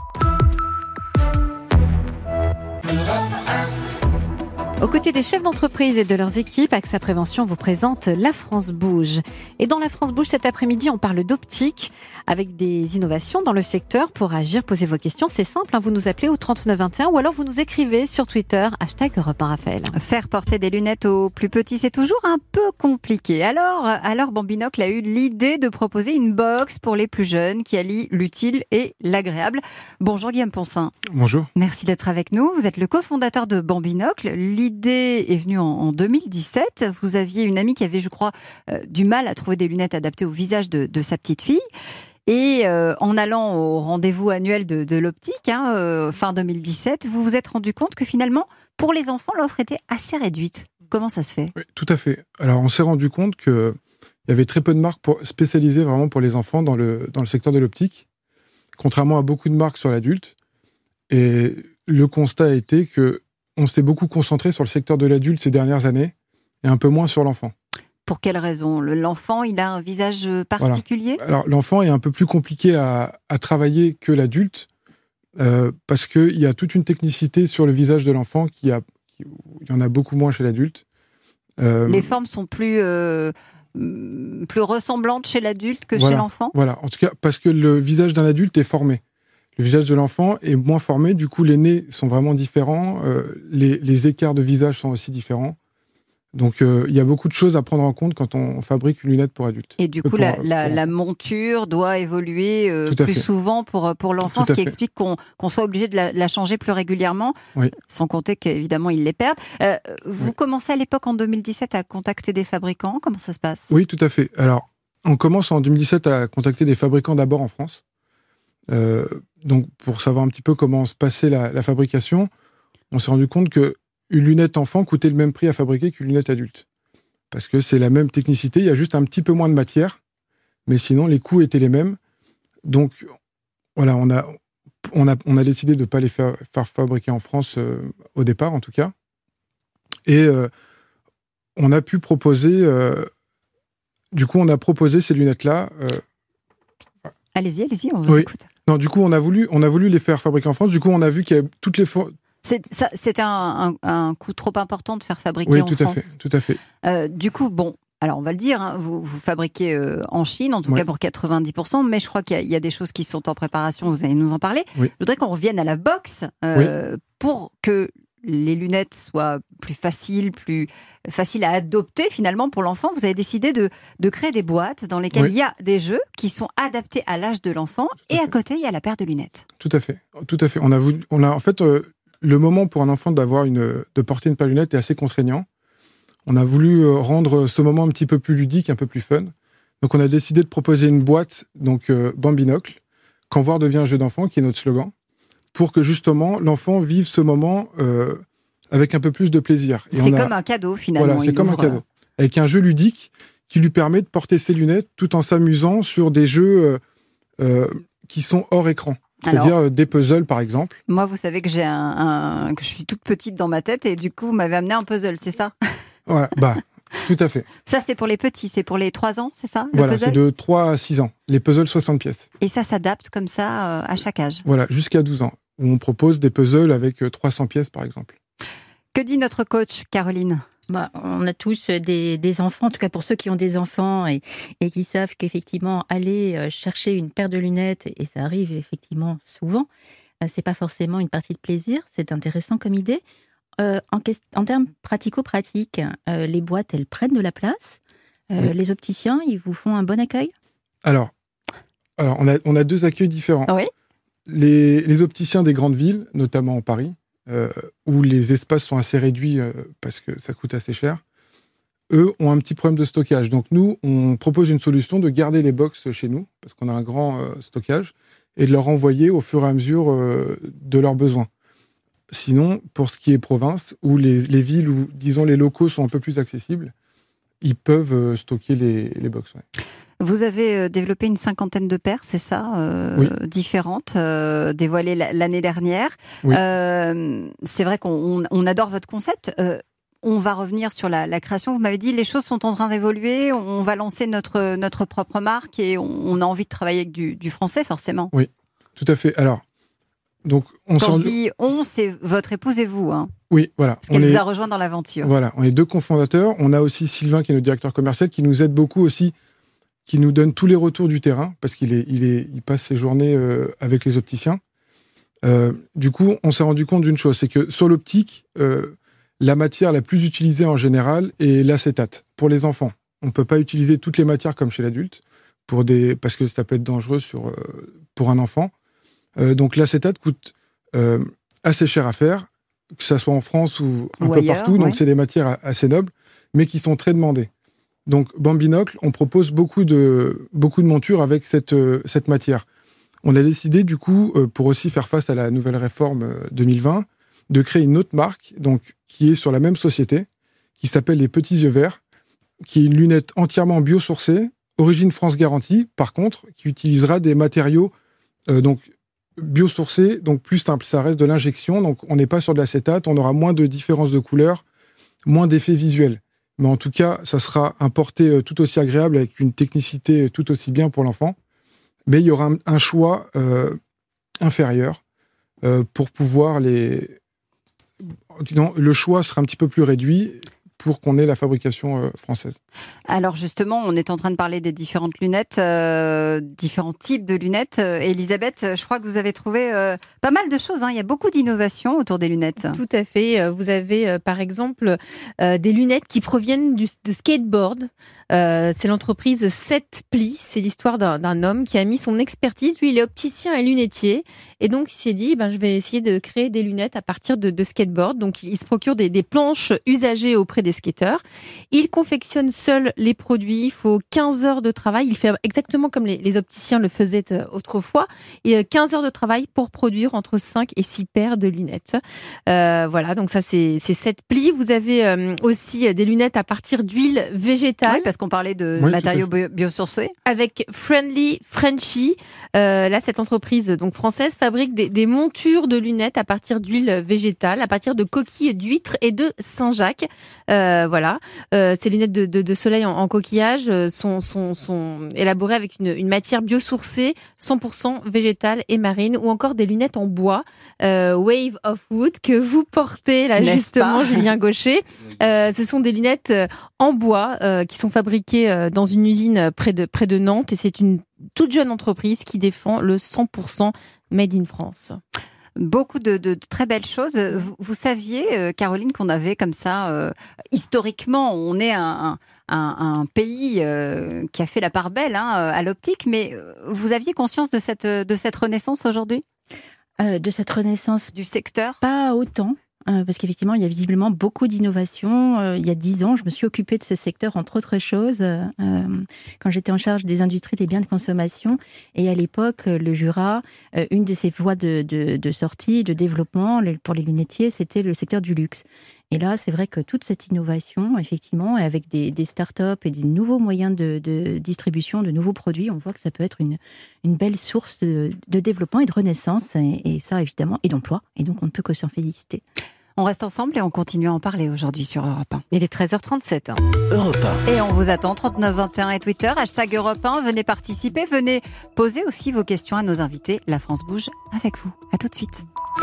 Aux côtés des chefs d'entreprise et de leurs équipes, AXA Prévention vous présente La France Bouge. Et dans La France Bouge, cet après-midi, on parle d'optique avec des innovations dans le secteur. Pour agir, posez vos questions. C'est simple, hein, vous nous appelez au trente-neuf vingt et un ou alors vous nous écrivez sur Twitter, hashtag Europe un Raphaël. Faire porter des lunettes aux plus petits, c'est toujours un peu compliqué. Alors, alors Bambinocle a eu l'idée de proposer une box pour les plus jeunes qui allie l'utile et l'agréable. Bonjour Guillaume Poncin. Bonjour. Merci d'être avec nous. Vous êtes le cofondateur de Bambinocle. L'idée est venue en, en deux mille dix-sept. Vous aviez une amie qui avait, je crois, euh, du mal à trouver des lunettes adaptées au visage de, de sa petite fille. Et euh, en allant au rendez-vous annuel de, de l'optique, hein, euh, fin deux mille dix-sept, vous vous êtes rendu compte que finalement, pour les enfants, l'offre était assez réduite. Comment ça se fait ? Oui, tout à fait. Alors, on s'est rendu compte qu'il y avait très peu de marques pour, spécialisées vraiment pour les enfants dans le, dans le secteur de l'optique, contrairement à beaucoup de marques sur l'adulte. Et le constat a été que on s'est beaucoup concentré sur le secteur de l'adulte ces dernières années et un peu moins sur l'enfant. Pour quelle raison ? L'enfant, il a un visage particulier ? Voilà. Alors, l'enfant est un peu plus compliqué à, à travailler que l'adulte euh, parce qu'il y a toute une technicité sur le visage de l'enfant qui a, qui, il y en a beaucoup moins chez l'adulte. Euh, Les formes sont plus, euh, plus ressemblantes chez l'adulte que voilà, chez l'enfant ? Voilà, en tout cas, parce que le visage d'un adulte est formé. Le visage de l'enfant est moins formé, du coup les nez sont vraiment différents, euh, les, les écarts de visage sont aussi différents. Donc euh, il y a beaucoup de choses à prendre en compte quand on fabrique une lunette pour adulte. Et du coup pour, la, la, la monture doit évoluer euh, plus fait. souvent pour, pour l'enfant, ce qui fait. explique qu'on, qu'on soit obligé de la, la changer plus régulièrement, oui. sans compter qu'évidemment ils les perdent. Euh, vous oui. commencez à l'époque en deux mille dix-sept à contacter des fabricants, comment ça se passe ? Oui, tout à fait. Alors on commence en deux mille dix-sept à contacter des fabricants d'abord en France. Euh, donc, pour savoir un petit peu comment se passait la, la fabrication, on s'est rendu compte qu'une lunette enfant coûtait le même prix à fabriquer qu'une lunette adulte. Parce que c'est la même technicité, il y a juste un petit peu moins de matière, mais sinon, les coûts étaient les mêmes. Donc, voilà, on a, on a, on a décidé de ne pas les faire, faire fabriquer en France, euh, au départ, en tout cas. Et euh, on a pu proposer... Euh, du coup, on a proposé ces lunettes-là... Euh, Allez-y, allez-y, on vous oui. écoute. Non, du coup, on a voulu, on a voulu les faire fabriquer en France. Du coup, on a vu qu'il y avait toutes les fois. C'est, ça, c'était un, un, un coût trop important de faire fabriquer oui, en tout France. Oui, tout à fait, tout à fait. Euh, du coup, bon, alors on va le dire, hein, vous, vous fabriquez euh, en Chine, en tout oui. cas pour quatre-vingt-dix pour cent, mais je crois qu'il y a, il y a des choses qui sont en préparation. Vous allez nous en parler. Oui. Je voudrais qu'on revienne à la box euh, oui. pour que les lunettes soient plus faciles, plus faciles à adopter finalement pour l'enfant. Vous avez décidé de, de créer des boîtes dans lesquelles oui. il y a des jeux qui sont adaptés à l'âge de l'enfant et à, à côté il y a la paire de lunettes. Tout à fait, tout à fait. On a voulu, on a en fait euh, le moment pour un enfant d'avoir une, de porter une paire de lunettes est assez contraignant. On a voulu euh, rendre ce moment un petit peu plus ludique, un peu plus fun. Donc on a décidé de proposer une boîte donc euh, Bambinocle, quand voir devient un jeu d'enfant, qui est notre slogan, pour que justement l'enfant vive ce moment euh, avec un peu plus de plaisir. Et c'est a... comme un cadeau finalement. Voilà, c'est comme ouvre... un cadeau. Avec un jeu ludique qui lui permet de porter ses lunettes tout en s'amusant sur des jeux euh, euh, qui sont hors écran. C'est-à-dire Alors, des puzzles par exemple. Moi, vous savez que j'ai un, un, que je suis toute petite dans ma tête et du coup vous m'avez amené un puzzle, c'est ça? Voilà, bah tout à fait. Ça c'est pour les petits, c'est pour les trois ans, c'est ça? Voilà, c'est de trois à six ans. Les puzzles soixante pièces. Et ça s'adapte comme ça euh, à chaque âge? Voilà, jusqu'à douze ans. Où on propose des puzzles avec trois cents pièces, par exemple. Que dit notre coach, Caroline? Bah, on a tous des, des enfants, en tout cas pour ceux qui ont des enfants et, et qui savent qu'effectivement, aller chercher une paire de lunettes, et ça arrive effectivement souvent, c'est pas forcément une partie de plaisir, c'est intéressant comme idée. Euh, en, en termes pratico-pratiques, euh, les boîtes, elles prennent de la place. Euh, oui. Les opticiens, ils vous font un bon accueil? Alors, alors on, a, on a deux accueils différents. Oui. Les, les opticiens des grandes villes, notamment en Paris, euh, où les espaces sont assez réduits euh, parce que ça coûte assez cher, eux ont un petit problème de stockage. Donc nous, on propose une solution de garder les box chez nous, parce qu'on a un grand euh, stockage, et de leur envoyer au fur et à mesure euh, de leurs besoins. Sinon, pour ce qui est province, où les, les villes où, disons, les locaux sont un peu plus accessibles, ils peuvent euh, stocker les, les box. Ouais. Vous avez développé une cinquantaine de paires, c'est ça, euh, oui. différentes, euh, dévoilées l'année dernière. Oui. Euh, c'est vrai qu'on on adore votre concept. Euh, on va revenir sur la, la création. Vous m'avez dit, les choses sont en train d'évoluer. On va lancer notre, notre propre marque et on, on a envie de travailler avec du, du français, forcément. Oui, tout à fait. Alors, donc, on Quand je dis on, c'est votre épouse et vous. Hein. Oui, voilà. Parce qu'elle on vous est... a rejoint dans l'aventure. Voilà, on est deux cofondateurs. On a aussi Sylvain, qui est notre directeur commercial, qui nous aide beaucoup aussi, qui nous donne tous les retours du terrain, parce qu'il est, il est, il passe ses journées euh, avec les opticiens. Euh, du coup, on s'est rendu compte d'une chose, c'est que sur l'optique, euh, la matière la plus utilisée en général est l'acétate, pour les enfants. On ne peut pas utiliser toutes les matières comme chez l'adulte, pour des, parce que ça peut être dangereux sur, euh, pour un enfant. Euh, donc l'acétate coûte euh, assez cher à faire, que ça soit en France ou un ou peu ailleurs, partout, ouais. Donc c'est des matières assez nobles, mais qui sont très demandées. Donc, Bambinocle, on propose beaucoup de, beaucoup de montures avec cette, euh, cette matière. On a décidé, du coup, euh, pour aussi faire face à la nouvelle réforme euh, deux mille vingt, de créer une autre marque, donc, qui est sur la même société, qui s'appelle les Petits Yeux Verts, qui est une lunette entièrement biosourcée, origine France garantie, par contre, qui utilisera des matériaux euh, donc, biosourcés, donc plus simples. Ça reste de l'injection, donc on n'est pas sur de l'acétate, on aura moins de différences de couleurs, moins d'effets visuels. Mais en tout cas, ça sera un porté tout aussi agréable avec une technicité tout aussi bien pour l'enfant. Mais il y aura un, un choix euh, inférieur euh, pour pouvoir les... Disons, le choix sera un petit peu plus réduit pour qu'on ait la fabrication euh, française. Alors justement, on est en train de parler des différentes lunettes, euh, différents types de lunettes. Euh, Elisabeth, je crois que vous avez trouvé euh, pas mal de choses. Hein. Il y a beaucoup d'innovations autour des lunettes. Tout à fait. Vous avez euh, par exemple euh, des lunettes qui proviennent du, de skateboard. Euh, c'est l'entreprise sept plis. C'est l'histoire d'un, d'un homme qui a mis son expertise. Lui, il est opticien et lunetier. Et donc, il s'est dit, ben, je vais essayer de créer des lunettes à partir de, de skateboard. Donc, il se procure des, des planches usagées auprès des des skateurs. Il confectionne seul les produits. Il faut quinze heures de travail. Il fait exactement comme les, les opticiens le faisaient autrefois. Et quinze heures de travail pour produire entre cinq et six paires de lunettes. Euh, voilà, donc ça, c'est, c'est sept plis. Vous avez euh, aussi des lunettes à partir d'huile végétale. Oui, parce qu'on parlait de Oui, matériaux bio- biosourcés. Avec Friendly Frenchy. Euh, là, cette entreprise donc française fabrique des, des montures de lunettes à partir d'huile végétale, à partir de coquilles d'huîtres et de Saint-Jacques. Euh, voilà. Euh, ces lunettes de, de, de soleil en, en coquillage sont, sont, sont élaborées avec une, une matière biosourcée, cent pour cent végétale et marine, ou encore des lunettes en bois, euh, Wave of Wood, que vous portez là, N'est-ce justement, pas Julien Gaucher. Euh, ce sont des lunettes en bois euh, qui sont fabriquées euh, dans une usine près de, près de Nantes, et c'est une toute jeune entreprise qui défend le cent pour cent Made in France. Beaucoup de, de, de très belles choses. Vous, vous saviez, euh, Caroline, qu'on avait comme ça, euh, historiquement, on est un, un, un pays euh, qui a fait la part belle hein, à l'optique, mais vous aviez conscience de cette, de cette renaissance aujourd'hui Euh, de cette renaissance du secteur? Pas autant. Euh, parce qu'effectivement, il y a visiblement beaucoup d'innovations. Euh, il y a dix ans, je me suis occupée de ce secteur, entre autres choses, euh, quand j'étais en charge des industries des biens de consommation. Et à l'époque, le Jura, euh, une de ses voies de, de, de sortie, de développement pour les lunetiers, c'était le secteur du luxe. Et là, c'est vrai que toute cette innovation, effectivement, avec des, des start-up et des nouveaux moyens de, de distribution, de nouveaux produits, on voit que ça peut être une, une belle source de, de développement et de renaissance, et, et ça, évidemment, et d'emploi. Et donc, on ne peut que s'en féliciter. On reste ensemble et on continue à en parler aujourd'hui sur Europe un. Il est treize heures trente-sept. Hein. Europe un. Et on vous attend, trente-neuf vingt et un et Twitter, hashtag Europe un. Venez participer, venez poser aussi vos questions à nos invités. La France bouge avec vous. À tout de suite.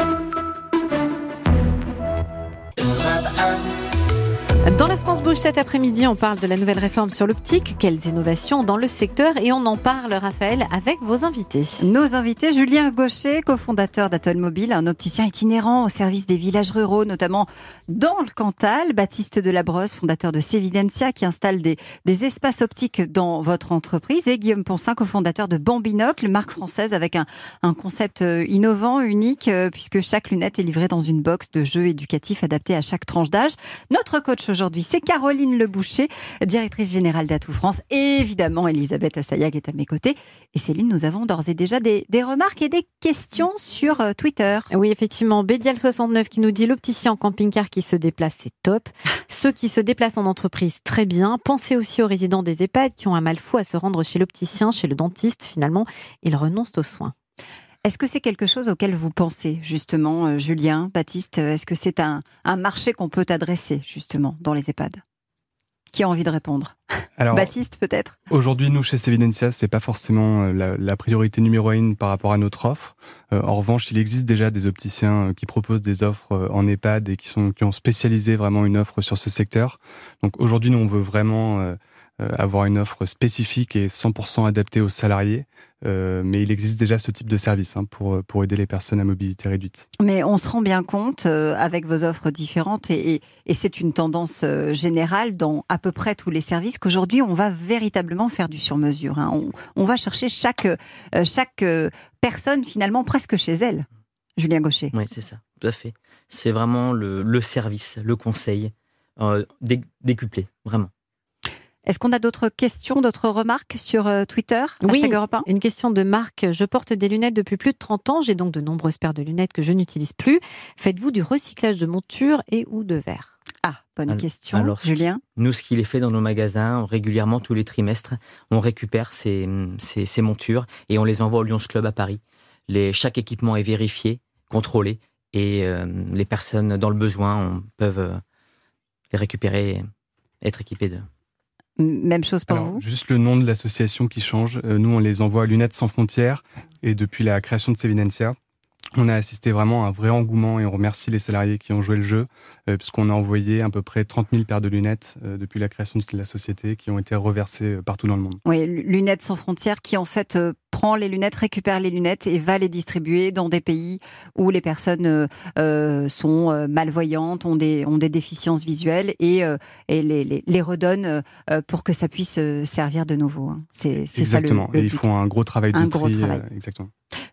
Dans la France bouge cet après-midi, on parle de la nouvelle réforme sur l'optique. Quelles innovations dans le secteur? Et on en parle, Raphaël, avec vos invités. Nos invités, Julien Gaucher, cofondateur d'Atoll Mobile, un opticien itinérant au service des villages ruraux, notamment dans le Cantal. Baptiste Delabrosse, fondateur de Sevidentia, qui installe des, des espaces optiques dans votre entreprise. Et Guillaume Poncin, cofondateur de Bambinocle, marque française avec un, un concept innovant, unique, puisque chaque lunette est livrée dans une box de jeux éducatifs adaptés à chaque tranche d'âge. Notre coach aujourd'hui, c'est Caroline Leboucher, directrice générale d'Atout France. Et évidemment, Elisabeth Assayag est à mes côtés. Et Céline, nous avons d'ores et déjà des, des remarques et des questions sur euh, Twitter. Oui, effectivement, Bédial soixante-neuf qui nous dit l'opticien en camping-car qui se déplace, c'est top. Ceux qui se déplacent en entreprise, très bien. Pensez aussi aux résidents des EHPAD qui ont un mal fou à se rendre chez l'opticien, chez le dentiste. Finalement, ils renoncent aux soins. Est-ce que c'est quelque chose auquel vous pensez, justement, euh, Julien, Baptiste? Est-ce que c'est un, un marché qu'on peut adresser, justement, dans les EHPAD? Qui a envie de répondre? Alors, Baptiste, peut-être? Aujourd'hui, nous, chez Sevidentia, c'est pas forcément la, la priorité numéro une par rapport à notre offre. Euh, en revanche, il existe déjà des opticiens qui proposent des offres en EHPAD et qui sont qui ont spécialisé vraiment une offre sur ce secteur. Donc aujourd'hui, nous, on veut vraiment euh, avoir une offre spécifique et cent pour cent adaptée aux salariés. Euh, mais il existe déjà ce type de service hein, pour, pour aider les personnes à mobilité réduite. Mais on se rend bien compte, euh, avec vos offres différentes, et, et, et c'est une tendance euh, générale dans à peu près tous les services, qu'aujourd'hui, on va véritablement faire du sur-mesure. Hein. On, on va chercher chaque, euh, chaque euh, personne, finalement, presque chez elle. Julien Gaucher. Oui, c'est ça, tout à fait. C'est vraiment le, le service, le conseil, euh, dé, décuplé, vraiment. Est-ce qu'on a d'autres questions, d'autres remarques sur euh, Twitter? Oui, une question de Marc. Je porte des lunettes depuis plus de trente ans. J'ai donc de nombreuses paires de lunettes que je n'utilise plus. Faites-vous du recyclage de montures et ou de verres? Ah, bonne alors, question. Alors, Julien? Nous, ce qu'il est fait dans nos magasins, régulièrement, tous les trimestres, on récupère ces, ces, ces montures et on les envoie au Lions Club à Paris. Les, chaque équipement est vérifié, contrôlé et euh, les personnes dans le besoin on, peuvent euh, les récupérer et être équipées de... Même chose pour Alors, vous? Juste le nom de l'association qui change. Euh, nous, on les envoie à Lunettes sans frontières. Et depuis la création de Sevidentia, on a assisté vraiment à un vrai engouement et on remercie les salariés qui ont joué le jeu, euh, puisqu'on a envoyé à peu près trente mille paires de lunettes euh, depuis la création de la société qui ont été reversées euh, partout dans le monde. Oui, Lunettes sans frontières qui en fait euh, prend les lunettes, récupère les lunettes et va les distribuer dans des pays où les personnes euh, euh, sont euh, malvoyantes, ont des, ont des déficiences visuelles et, euh, et les, les, les redonne euh, pour que ça puisse euh, servir de nouveau. Hein. C'est, c'est exactement. Ça le, le et ils but. font un gros travail de un tri. Gros travail. Euh, exactement.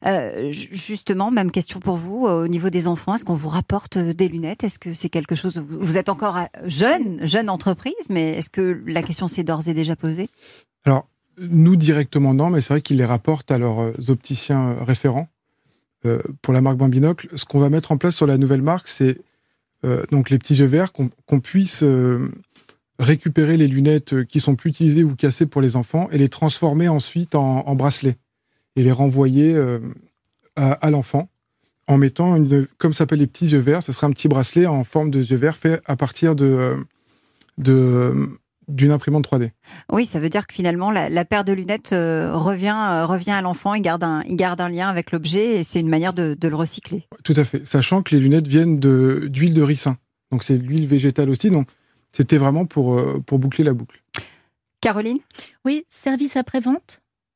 Euh, justement, même question pour vous, au niveau des enfants, est-ce qu'on vous rapporte des lunettes? Est-ce que c'est quelque chose, vous êtes encore jeune, jeune entreprise, mais est-ce que la question s'est d'ores et déjà posée? Alors, nous directement non, mais c'est vrai qu'ils les rapportent à leurs opticiens référents. Euh, pour la marque Bambinocle, ce qu'on va mettre en place sur la nouvelle marque, c'est euh, donc les petits yeux verts, qu'on, qu'on puisse euh, récupérer les lunettes qui sont plus utilisées ou cassées pour les enfants et les transformer ensuite en, en bracelets et les renvoyer euh, à, à l'enfant en mettant, une, comme ça s'appelle les petits yeux verts, ce sera un petit bracelet en forme de yeux verts fait à partir de, de, d'une imprimante trois D. Oui, ça veut dire que finalement, la, la paire de lunettes euh, revient, euh, revient à l'enfant, il garde, un, il garde un lien avec l'objet et c'est une manière de, de le recycler. Tout à fait, sachant que les lunettes viennent de, d'huile de ricin. Donc c'est de l'huile végétale aussi, donc c'était vraiment pour, euh, pour boucler la boucle. Caroline? Oui, service après-vente.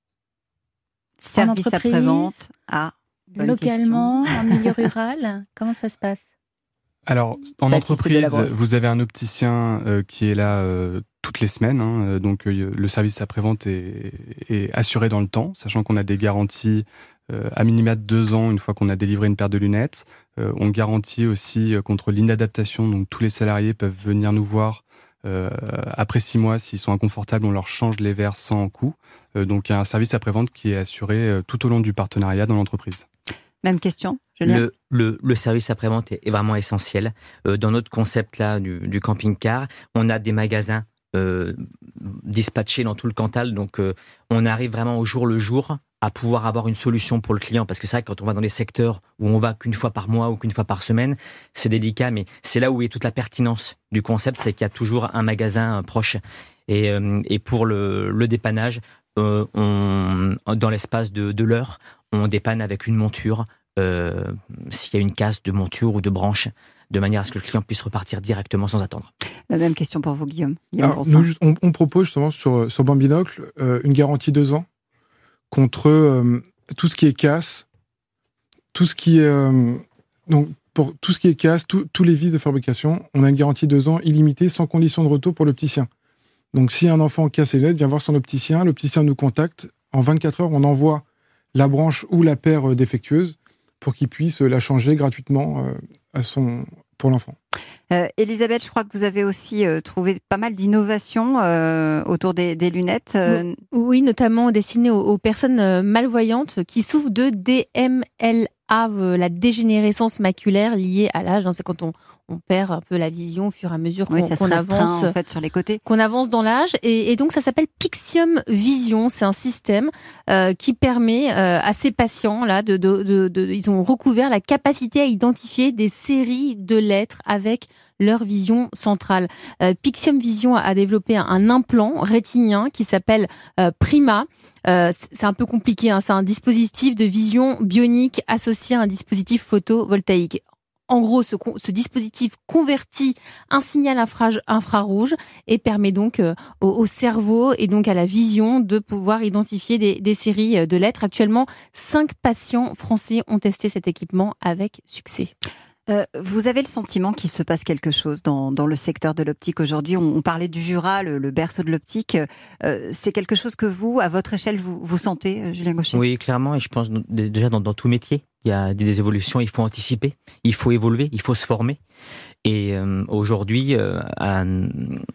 Service après-vente. Ah, localement, en milieu rural, comment ça se passe? Alors, en Baptiste entreprise, vous avez un opticien euh, qui est là euh, toutes les semaines. Hein, donc, euh, le service après-vente est, est assuré dans le temps, sachant qu'on a des garanties euh, à minima de deux ans une fois qu'on a délivré une paire de lunettes. Euh, on garantit aussi euh, contre l'inadaptation. Donc, tous les salariés peuvent venir nous voir euh, après six mois. S'ils sont inconfortables, on leur change les verres sans coût. Euh, donc, il y a un service après-vente qui est assuré euh, tout au long du partenariat dans l'entreprise. Même question, Julien. Le, le, le service après-vente est, est vraiment essentiel. Euh, dans notre concept là du, du camping-car, on a des magasins euh, dispatchés dans tout le Cantal, donc euh, on arrive vraiment au jour le jour à pouvoir avoir une solution pour le client, parce que c'est vrai que quand on va dans les secteurs où on va qu'une fois par mois ou qu'une fois par semaine, c'est délicat, mais c'est là où est toute la pertinence du concept, c'est qu'il y a toujours un magasin proche. Et, euh, et pour le, le dépannage, euh, on, dans l'espace de, de l'heure, on dépanne avec une monture, euh, s'il y a une casse de monture ou de branche, de manière à ce que le client puisse repartir directement sans attendre. La même question pour vous, Guillaume. Guillaume Alors, nous, on, on propose justement sur, sur Bambinocle euh, une garantie deux ans contre euh, tout ce qui est casse, tout ce qui est euh, donc pour tout ce qui est casse, tout, tous les vices de fabrication, on a une garantie deux ans illimitée sans condition de retour pour l'opticien. Donc, si un enfant casse les lunettes, vient voir son opticien, l'opticien nous contacte. En vingt-quatre heures, on envoie la branche ou la paire défectueuse pour qu'il puisse la changer gratuitement à son, pour l'enfant. Euh, Elisabeth, je crois que vous avez aussi euh, trouvé pas mal d'innovations euh, autour des, des lunettes. Euh... Oui, notamment destinées aux, aux personnes malvoyantes qui souffrent de D M L A, euh, la dégénérescence maculaire liée à l'âge. Hein, c'est quand on, on perd un peu la vision au fur et à mesure qu'on, oui, ça qu'on se avance en fait, sur les côtés. Qu'on avance dans l'âge. Et, et donc, ça s'appelle Pixium Vision. C'est un système euh, qui permet euh, à ces patients-là, de, de, de, de, ils ont recouvert la capacité à identifier des séries de lettres avec leur vision centrale. Euh, Pixium Vision a développé un, un implant rétinien qui s'appelle euh, Prima. Euh, c'est un peu compliqué, hein, c'est un dispositif de vision bionique associé à un dispositif photovoltaïque. En gros, ce, ce dispositif convertit un signal infra, infrarouge et permet donc euh, au, au cerveau et donc à la vision de pouvoir identifier des, des séries de lettres. Actuellement, cinq patients français ont testé cet équipement avec succès. Euh, vous avez le sentiment qu'il se passe quelque chose dans, dans le secteur de l'optique aujourd'hui? On, on parlait du Jura, le, le berceau de l'optique. Euh, c'est quelque chose que vous, à votre échelle, vous, vous sentez, Julien Gaucher? Oui, clairement. Et je pense déjà dans, dans tout métier, il y a des évolutions. Il faut anticiper, il faut évoluer, il faut se former. Et euh, aujourd'hui, euh, euh,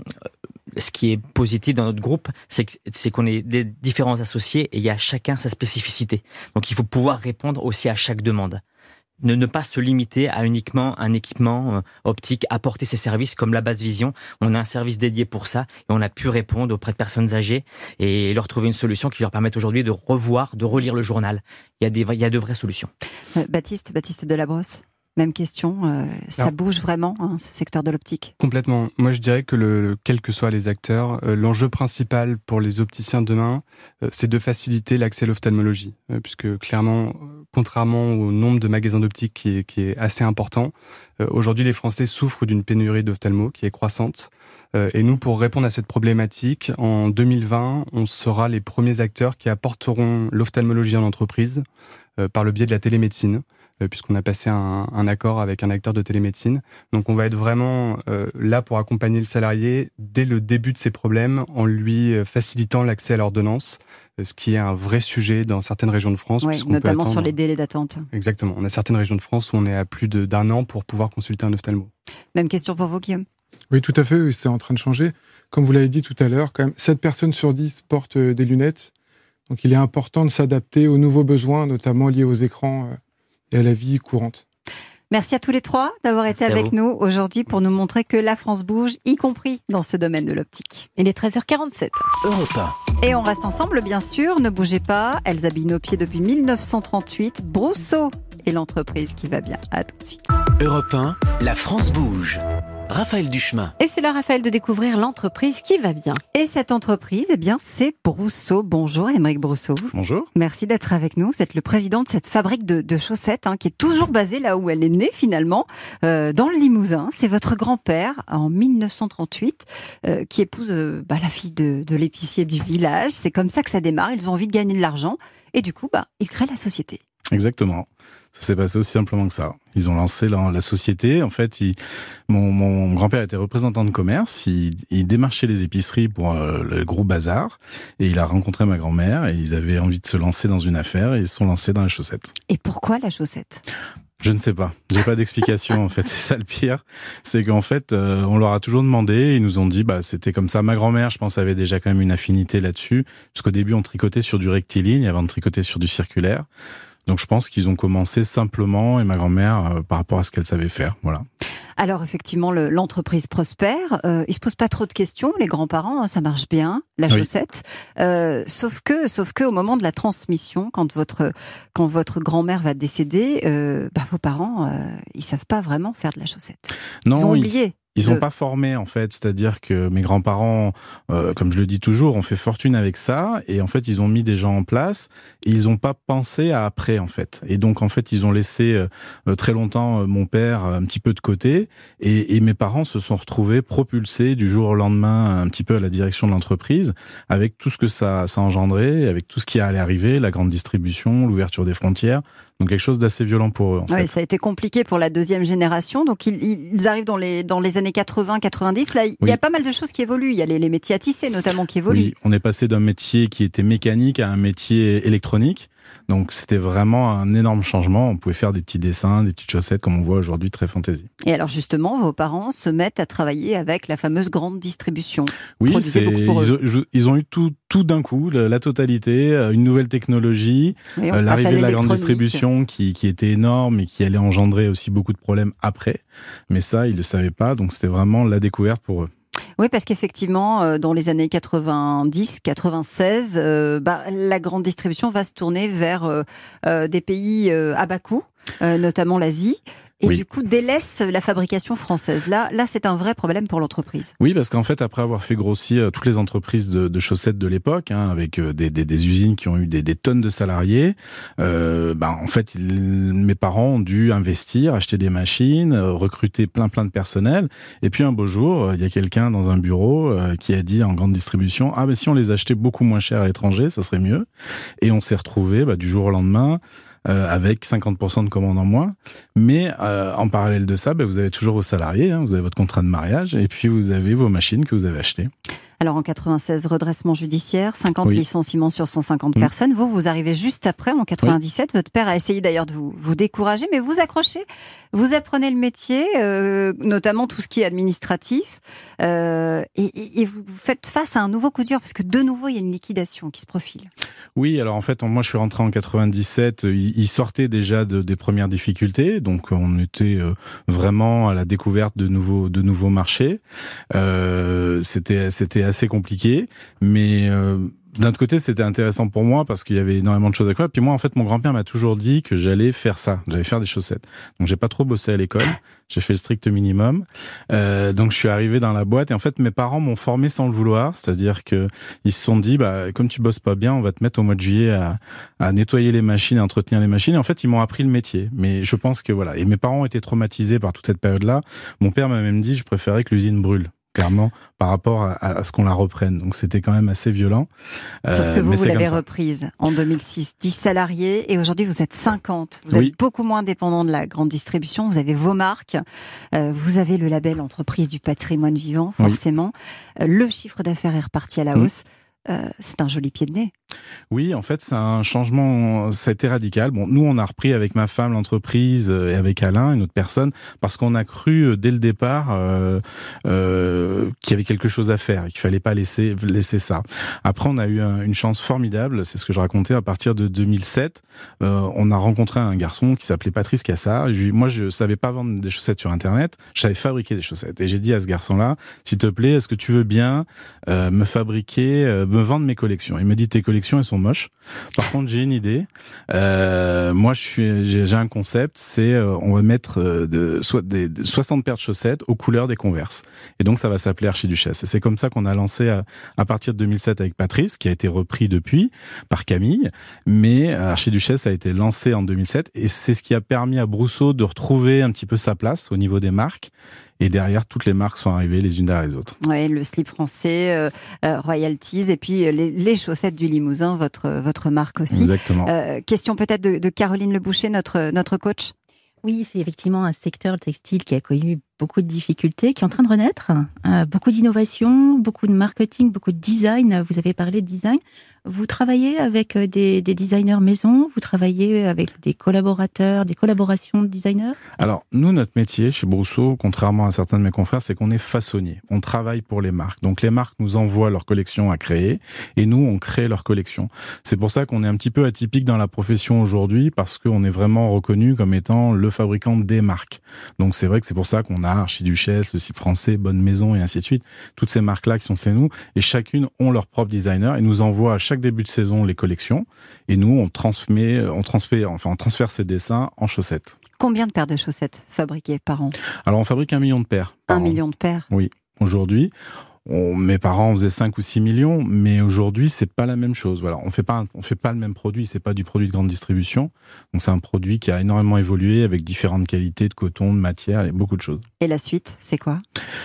ce qui est positif dans notre groupe, c'est, que, c'est qu'on est des différents associés et il y a chacun sa spécificité. Donc il faut pouvoir répondre aussi à chaque demande. Ne, ne pas se limiter à uniquement un équipement euh, optique, apporter ses services comme la Basse Vision. On a un service dédié pour ça et on a pu répondre auprès de personnes âgées et leur trouver une solution qui leur permette aujourd'hui de revoir, de relire le journal. Il y a, des, il y a de vraies solutions. Euh, Baptiste, Baptiste Delabrosse, même question. Euh, ça Alors, bouge vraiment, hein, ce secteur de l'optique? Complètement. Moi, je dirais que le, quels que soient les acteurs, euh, l'enjeu principal pour les opticiens demain, euh, c'est de faciliter l'accès à l'ophtalmologie. Euh, puisque clairement, contrairement au nombre de magasins d'optique qui est, qui est assez important, euh, aujourd'hui, les Français souffrent d'une pénurie d'ophtalmo qui est croissante. Euh, et nous, pour répondre à cette problématique, en deux mille vingt, on sera les premiers acteurs qui apporteront l'ophtalmologie en entreprise euh, par le biais de la télémédecine. euh, puisqu'on a passé un, un accord avec un acteur de télémédecine. Donc on va être vraiment euh, là pour accompagner le salarié dès le début de ses problèmes, en lui facilitant l'accès à l'ordonnance, ce qui est un vrai sujet dans certaines régions de France. Oui, notamment peut attendre... sur les délais d'attente. Exactement. On a certaines régions de France où on est à plus de, d'un an pour pouvoir consulter un ophtalmo. Même question pour vous, Guillaume. Oui, tout à fait. Oui, c'est en train de changer. Comme vous l'avez dit tout à l'heure, quand même, sept personnes sur dix portent des lunettes. Donc il est important de s'adapter aux nouveaux besoins, notamment liés aux écrans et à la vie courante. Merci à tous les trois d'avoir été Merci avec nous aujourd'hui pour nous montrer que la France bouge, y compris dans ce domaine de l'optique. Il est treize heures quarante-sept. Europe un. Et on reste ensemble, bien sûr. Ne bougez pas. Elsa Binopied depuis mille neuf cent trente-huit. Brousseau et l'entreprise qui va bien. À tout de suite. Europe un, la France bouge. Raphaël Duchemin. Et c'est l'heure, Raphaël, de découvrir l'entreprise qui va bien. Et cette entreprise, eh bien, c'est Brousseau. Bonjour, Aymeric Brousseau. Bonjour. Merci d'être avec nous. Vous êtes le président de cette fabrique de, de chaussettes, hein, qui est toujours basée là où elle est née, finalement, euh, dans le Limousin. C'est votre grand-père, en mille neuf cent trente-huit, euh, qui épouse euh, bah, la fille de, de l'épicier du village. C'est comme ça que ça démarre. Ils ont envie de gagner de l'argent. Et du coup, bah, ils créent la société. Exactement. Ça s'est passé aussi simplement que ça. Ils ont lancé la, la société. En fait, il, mon, mon grand-père était représentant de commerce. Il, il démarchait les épiceries pour euh, le gros bazar. Et il a rencontré ma grand-mère et ils avaient envie de se lancer dans une affaire et ils se sont lancés dans les chaussettes. Et pourquoi la chaussette ? Je ne sais pas. J'ai pas d'explication, en fait. C'est ça le pire. C'est qu'en fait, euh, on leur a toujours demandé. Ils nous ont dit, bah, c'était comme ça. Ma grand-mère, je pense, avait déjà quand même une affinité là-dessus. Parce qu'au début, on tricotait sur du rectiligne avant de tricoter sur du circulaire. Donc je pense qu'ils ont commencé simplement, et ma grand-mère, euh, par rapport à ce qu'elle savait faire. Voilà. Alors effectivement, le, l'entreprise prospère. Euh, ils se posent pas trop de questions. Les grands-parents, ça marche bien, la Oui. chaussette. Euh, sauf que, sauf que, au moment de la transmission, quand votre quand votre grand-mère va décéder, euh, bah, vos parents, euh, ils savent pas vraiment faire de la chaussette. Non, ils ont ils- oublié. Ils de- sont pas formés, en fait. C'est-à-dire que mes grands-parents, euh, comme je le dis toujours, ont fait fortune avec ça. Et en fait, ils ont mis des gens en place. Et ils ont pas pensé à après, en fait. Et donc, en fait, ils ont laissé euh, très longtemps euh, mon père un petit peu de côté. Et, et mes parents se sont retrouvés propulsés du jour au lendemain un petit peu à la direction de l'entreprise, avec tout ce que ça, ça engendrait, avec tout ce qui allait arriver, la grande distribution, l'ouverture des frontières. Donc quelque chose d'assez violent pour eux, en Ouais, fait. ça a été compliqué pour la deuxième génération. Donc ils, ils arrivent dans les dans les années quatre-vingts quatre-vingt-dix. Là, il Oui. y a pas mal de choses qui évoluent. Il y a les, les métiers à tisser notamment qui évoluent. Oui, on est passé d'un métier qui était mécanique à un métier électronique. Donc c'était vraiment un énorme changement. On pouvait faire des petits dessins, des petites chaussettes comme on voit aujourd'hui, très fantaisie. Et alors justement, vos parents se mettent à travailler avec la fameuse grande distribution. Oui, Produisez c'est, beaucoup pour ils, ont, ils ont eu tout, tout d'un coup, la, la totalité, euh, une nouvelle technologie, Oui, on euh, passe à l'arrivée de la grande l'électronique. distribution qui, qui était énorme et qui allait engendrer aussi beaucoup de problèmes après. Mais ça, ils le savaient pas, donc c'était vraiment la découverte pour eux. Oui, parce qu'effectivement, euh, dans les années quatre-vingt-dix quatre-vingt-seize, euh, bah, la grande distribution va se tourner vers euh, euh, des pays euh, à bas coût, euh, notamment l'Asie. Et Oui. du coup, délaisse la fabrication française. Là, là, c'est un vrai problème pour l'entreprise. Oui, parce qu'en fait, après avoir fait grossir toutes les entreprises de, de chaussettes de l'époque, hein, avec euh, des, des, des usines qui ont eu des, des tonnes de salariés, euh, bah, en fait, il- mes parents ont dû investir, acheter des machines, euh, recruter plein plein de personnel. Et puis un beau jour, euh, il y a quelqu'un dans un bureau euh, qui a dit en grande distribution, ah ben si on les achetait beaucoup moins cher à l'étranger, ça serait mieux. Et on s'est retrouvé bah, du jour au lendemain. Euh, avec cinquante pour cent de commandes en moins. Mais euh, en parallèle de ça, bah, vous avez toujours vos salariés, hein, vous avez votre contrat de mariage, et puis vous avez vos machines que vous avez achetées. Alors en quatre-vingt-seize, redressement judiciaire, cinquante Oui. licenciements sur cent cinquante Mmh. personnes. Vous, vous arrivez juste après, en quatre-vingt-dix-sept. Votre père a essayé d'ailleurs de vous, vous décourager, mais vous accrochez. Vous apprenez le métier, euh, notamment tout ce qui est administratif, euh, et, et- et vous faites face à un nouveau coup dur, parce que de nouveau, il y a une liquidation qui se profile. Oui, alors en fait, moi je suis rentré en quatre-vingt-dix-sept, il, il sortait déjà de, des premières difficultés, donc on était euh, vraiment à la découverte de nouveaux, de nouveaux marchés. Euh, c'était, c'était assez compliqué, mais... Euh, d'un autre côté, c'était intéressant pour moi parce qu'il y avait énormément de choses à faire. Puis moi, en fait, mon grand-père m'a toujours dit que j'allais faire ça, j'allais faire des chaussettes. Donc, j'ai pas trop bossé à l'école. J'ai fait le strict minimum. Euh, donc, je suis arrivé dans la boîte et en fait, mes parents m'ont formé sans le vouloir. C'est-à-dire que ils se sont dit, bah, comme tu bosses pas bien, on va te mettre au mois de juillet à, à nettoyer les machines, à entretenir les machines. Et en fait, ils m'ont appris le métier. Mais je pense que voilà. Et mes parents ont été traumatisés par toute cette période-là. Mon père m'a même dit, je préférais que l'usine brûle. clairement, par rapport à, à ce qu'on la reprenne. Donc c'était quand même assez violent. Sauf que vous, euh, vous l'avez reprise en deux mille six, dix salariés, et aujourd'hui vous êtes cinquante. Vous êtes oui. beaucoup moins dépendant de la grande distribution, vous avez vos marques, euh, vous avez le label entreprise du patrimoine vivant, forcément. Oui. Euh, le chiffre d'affaires est reparti à la hausse. Mmh. Euh, c'est un joli pied de nez. Oui, en fait, c'est un changement, ça a été radical. Bon, nous, on a repris avec ma femme l'entreprise et avec Alain, une autre personne, parce qu'on a cru dès le départ euh, euh, qu'il y avait quelque chose à faire et qu'il fallait pas laisser laisser ça. Après, on a eu un, une chance formidable, c'est ce que je racontais, à partir de deux mille sept, euh, on a rencontré un garçon qui s'appelait Patrice Cassard. Je, moi, je savais pas vendre des chaussettes sur Internet, je savais fabriquer des chaussettes. Et j'ai dit à ce garçon-là, s'il te plaît, est-ce que tu veux bien euh, me fabriquer, euh, me vendre mes collections? Il me dit, tes collections, elles sont moches. Par contre, j'ai une idée. Euh, moi, je suis, j'ai, j'ai un concept, c'est euh, on va mettre euh, de, soit des, de soixante paires de chaussettes aux couleurs des Converse. Et donc, ça va s'appeler Archiduchesse. Et c'est comme ça qu'on a lancé à, à partir de deux mille sept avec Patrice, qui a été repris depuis par Camille. Mais Archiduchesse a été lancé en deux mille sept et c'est ce qui a permis à Brousseau de retrouver un petit peu sa place au niveau des marques. Et derrière, toutes les marques sont arrivées les unes derrière les autres. Oui, le slip français, euh, euh, Royalties, et puis les, les chaussettes du Limousin, votre, votre marque aussi. Exactement. Euh, question peut-être de, de Caroline Leboucher, notre, notre coach. Oui, c'est effectivement un secteur textile qui a connu beaucoup de difficultés, qui est en train de renaître. Euh, beaucoup d'innovation, beaucoup de marketing, beaucoup de design. Vous avez parlé de design. Vous travaillez avec des, des designers maison, vous travaillez avec des collaborateurs, des collaborations de designers? Alors, nous, notre métier chez Brousseau, contrairement à certains de mes confrères, c'est qu'on est façonnier. On travaille pour les marques. Donc, les marques nous envoient leurs collections à créer et nous, on crée leurs collections. C'est pour ça qu'on est un petit peu atypique dans la profession aujourd'hui parce qu'on est vraiment reconnu comme étant le fabricant des marques. Donc, c'est vrai que c'est pour ça qu'on a Archiduchesse, le Slip français, Bonne Maison et ainsi de suite. Toutes ces marques-là qui sont chez nous et chacune ont leur propre designer et nous envoient à chaque début de saison les collections et nous on transmet, on transfère, enfin on transfère ces dessins en chaussettes. Combien de paires de chaussettes fabriquées par an? Alors on fabrique un million de paires. Un an. million de paires. Oui, aujourd'hui. On, mes parents faisaient cinq ou six millions, mais aujourd'hui c'est pas la même chose. Voilà, on fait pas, on fait pas le même produit. C'est pas du produit de grande distribution. Donc c'est un produit qui a énormément évolué avec différentes qualités de coton, de matière et beaucoup de choses. Et la suite, c'est quoi?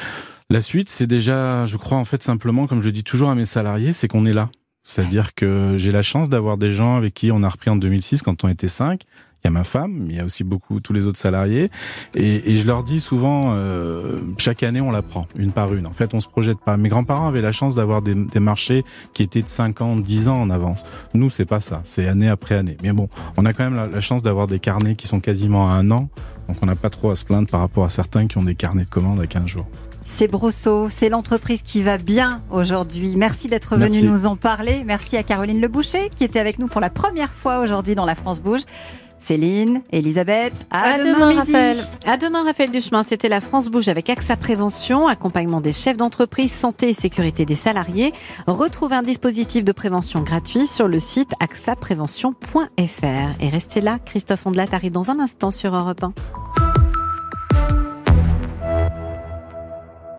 La suite, c'est déjà, je crois en fait simplement, comme je dis toujours à mes salariés, c'est qu'on est là. C'est-à-dire que j'ai la chance d'avoir des gens avec qui on a repris en deux mille six quand on était cinq. Il y a ma femme, mais il y a aussi beaucoup tous les autres salariés. Et, et je leur dis souvent, euh, chaque année on la prend, une par une. En fait, on se projette pas. Mes grands-parents avaient la chance d'avoir des, des marchés qui étaient de cinq ans, dix ans en avance. Nous, c'est pas ça. C'est année après année. Mais bon, on a quand même la, la chance d'avoir des carnets qui sont quasiment à un an. Donc on n'a pas trop à se plaindre par rapport à certains qui ont des carnets de commandes à quinze jours. C'est Brousseau, c'est l'entreprise qui va bien aujourd'hui. Merci d'être venu nous en parler. Merci à Caroline Leboucher qui était avec nous pour la première fois aujourd'hui dans La France Bouge. Céline, Elisabeth, à, à demain, demain midi. Raphaël. À demain Raphaël Duchemin, c'était La France Bouge avec AXA Prévention, accompagnement des chefs d'entreprise, santé et sécurité des salariés. Retrouvez un dispositif de prévention gratuit sur le site axa prévention point f r. Et restez là, Christophe Ondelat arrive dans un instant sur Europe un.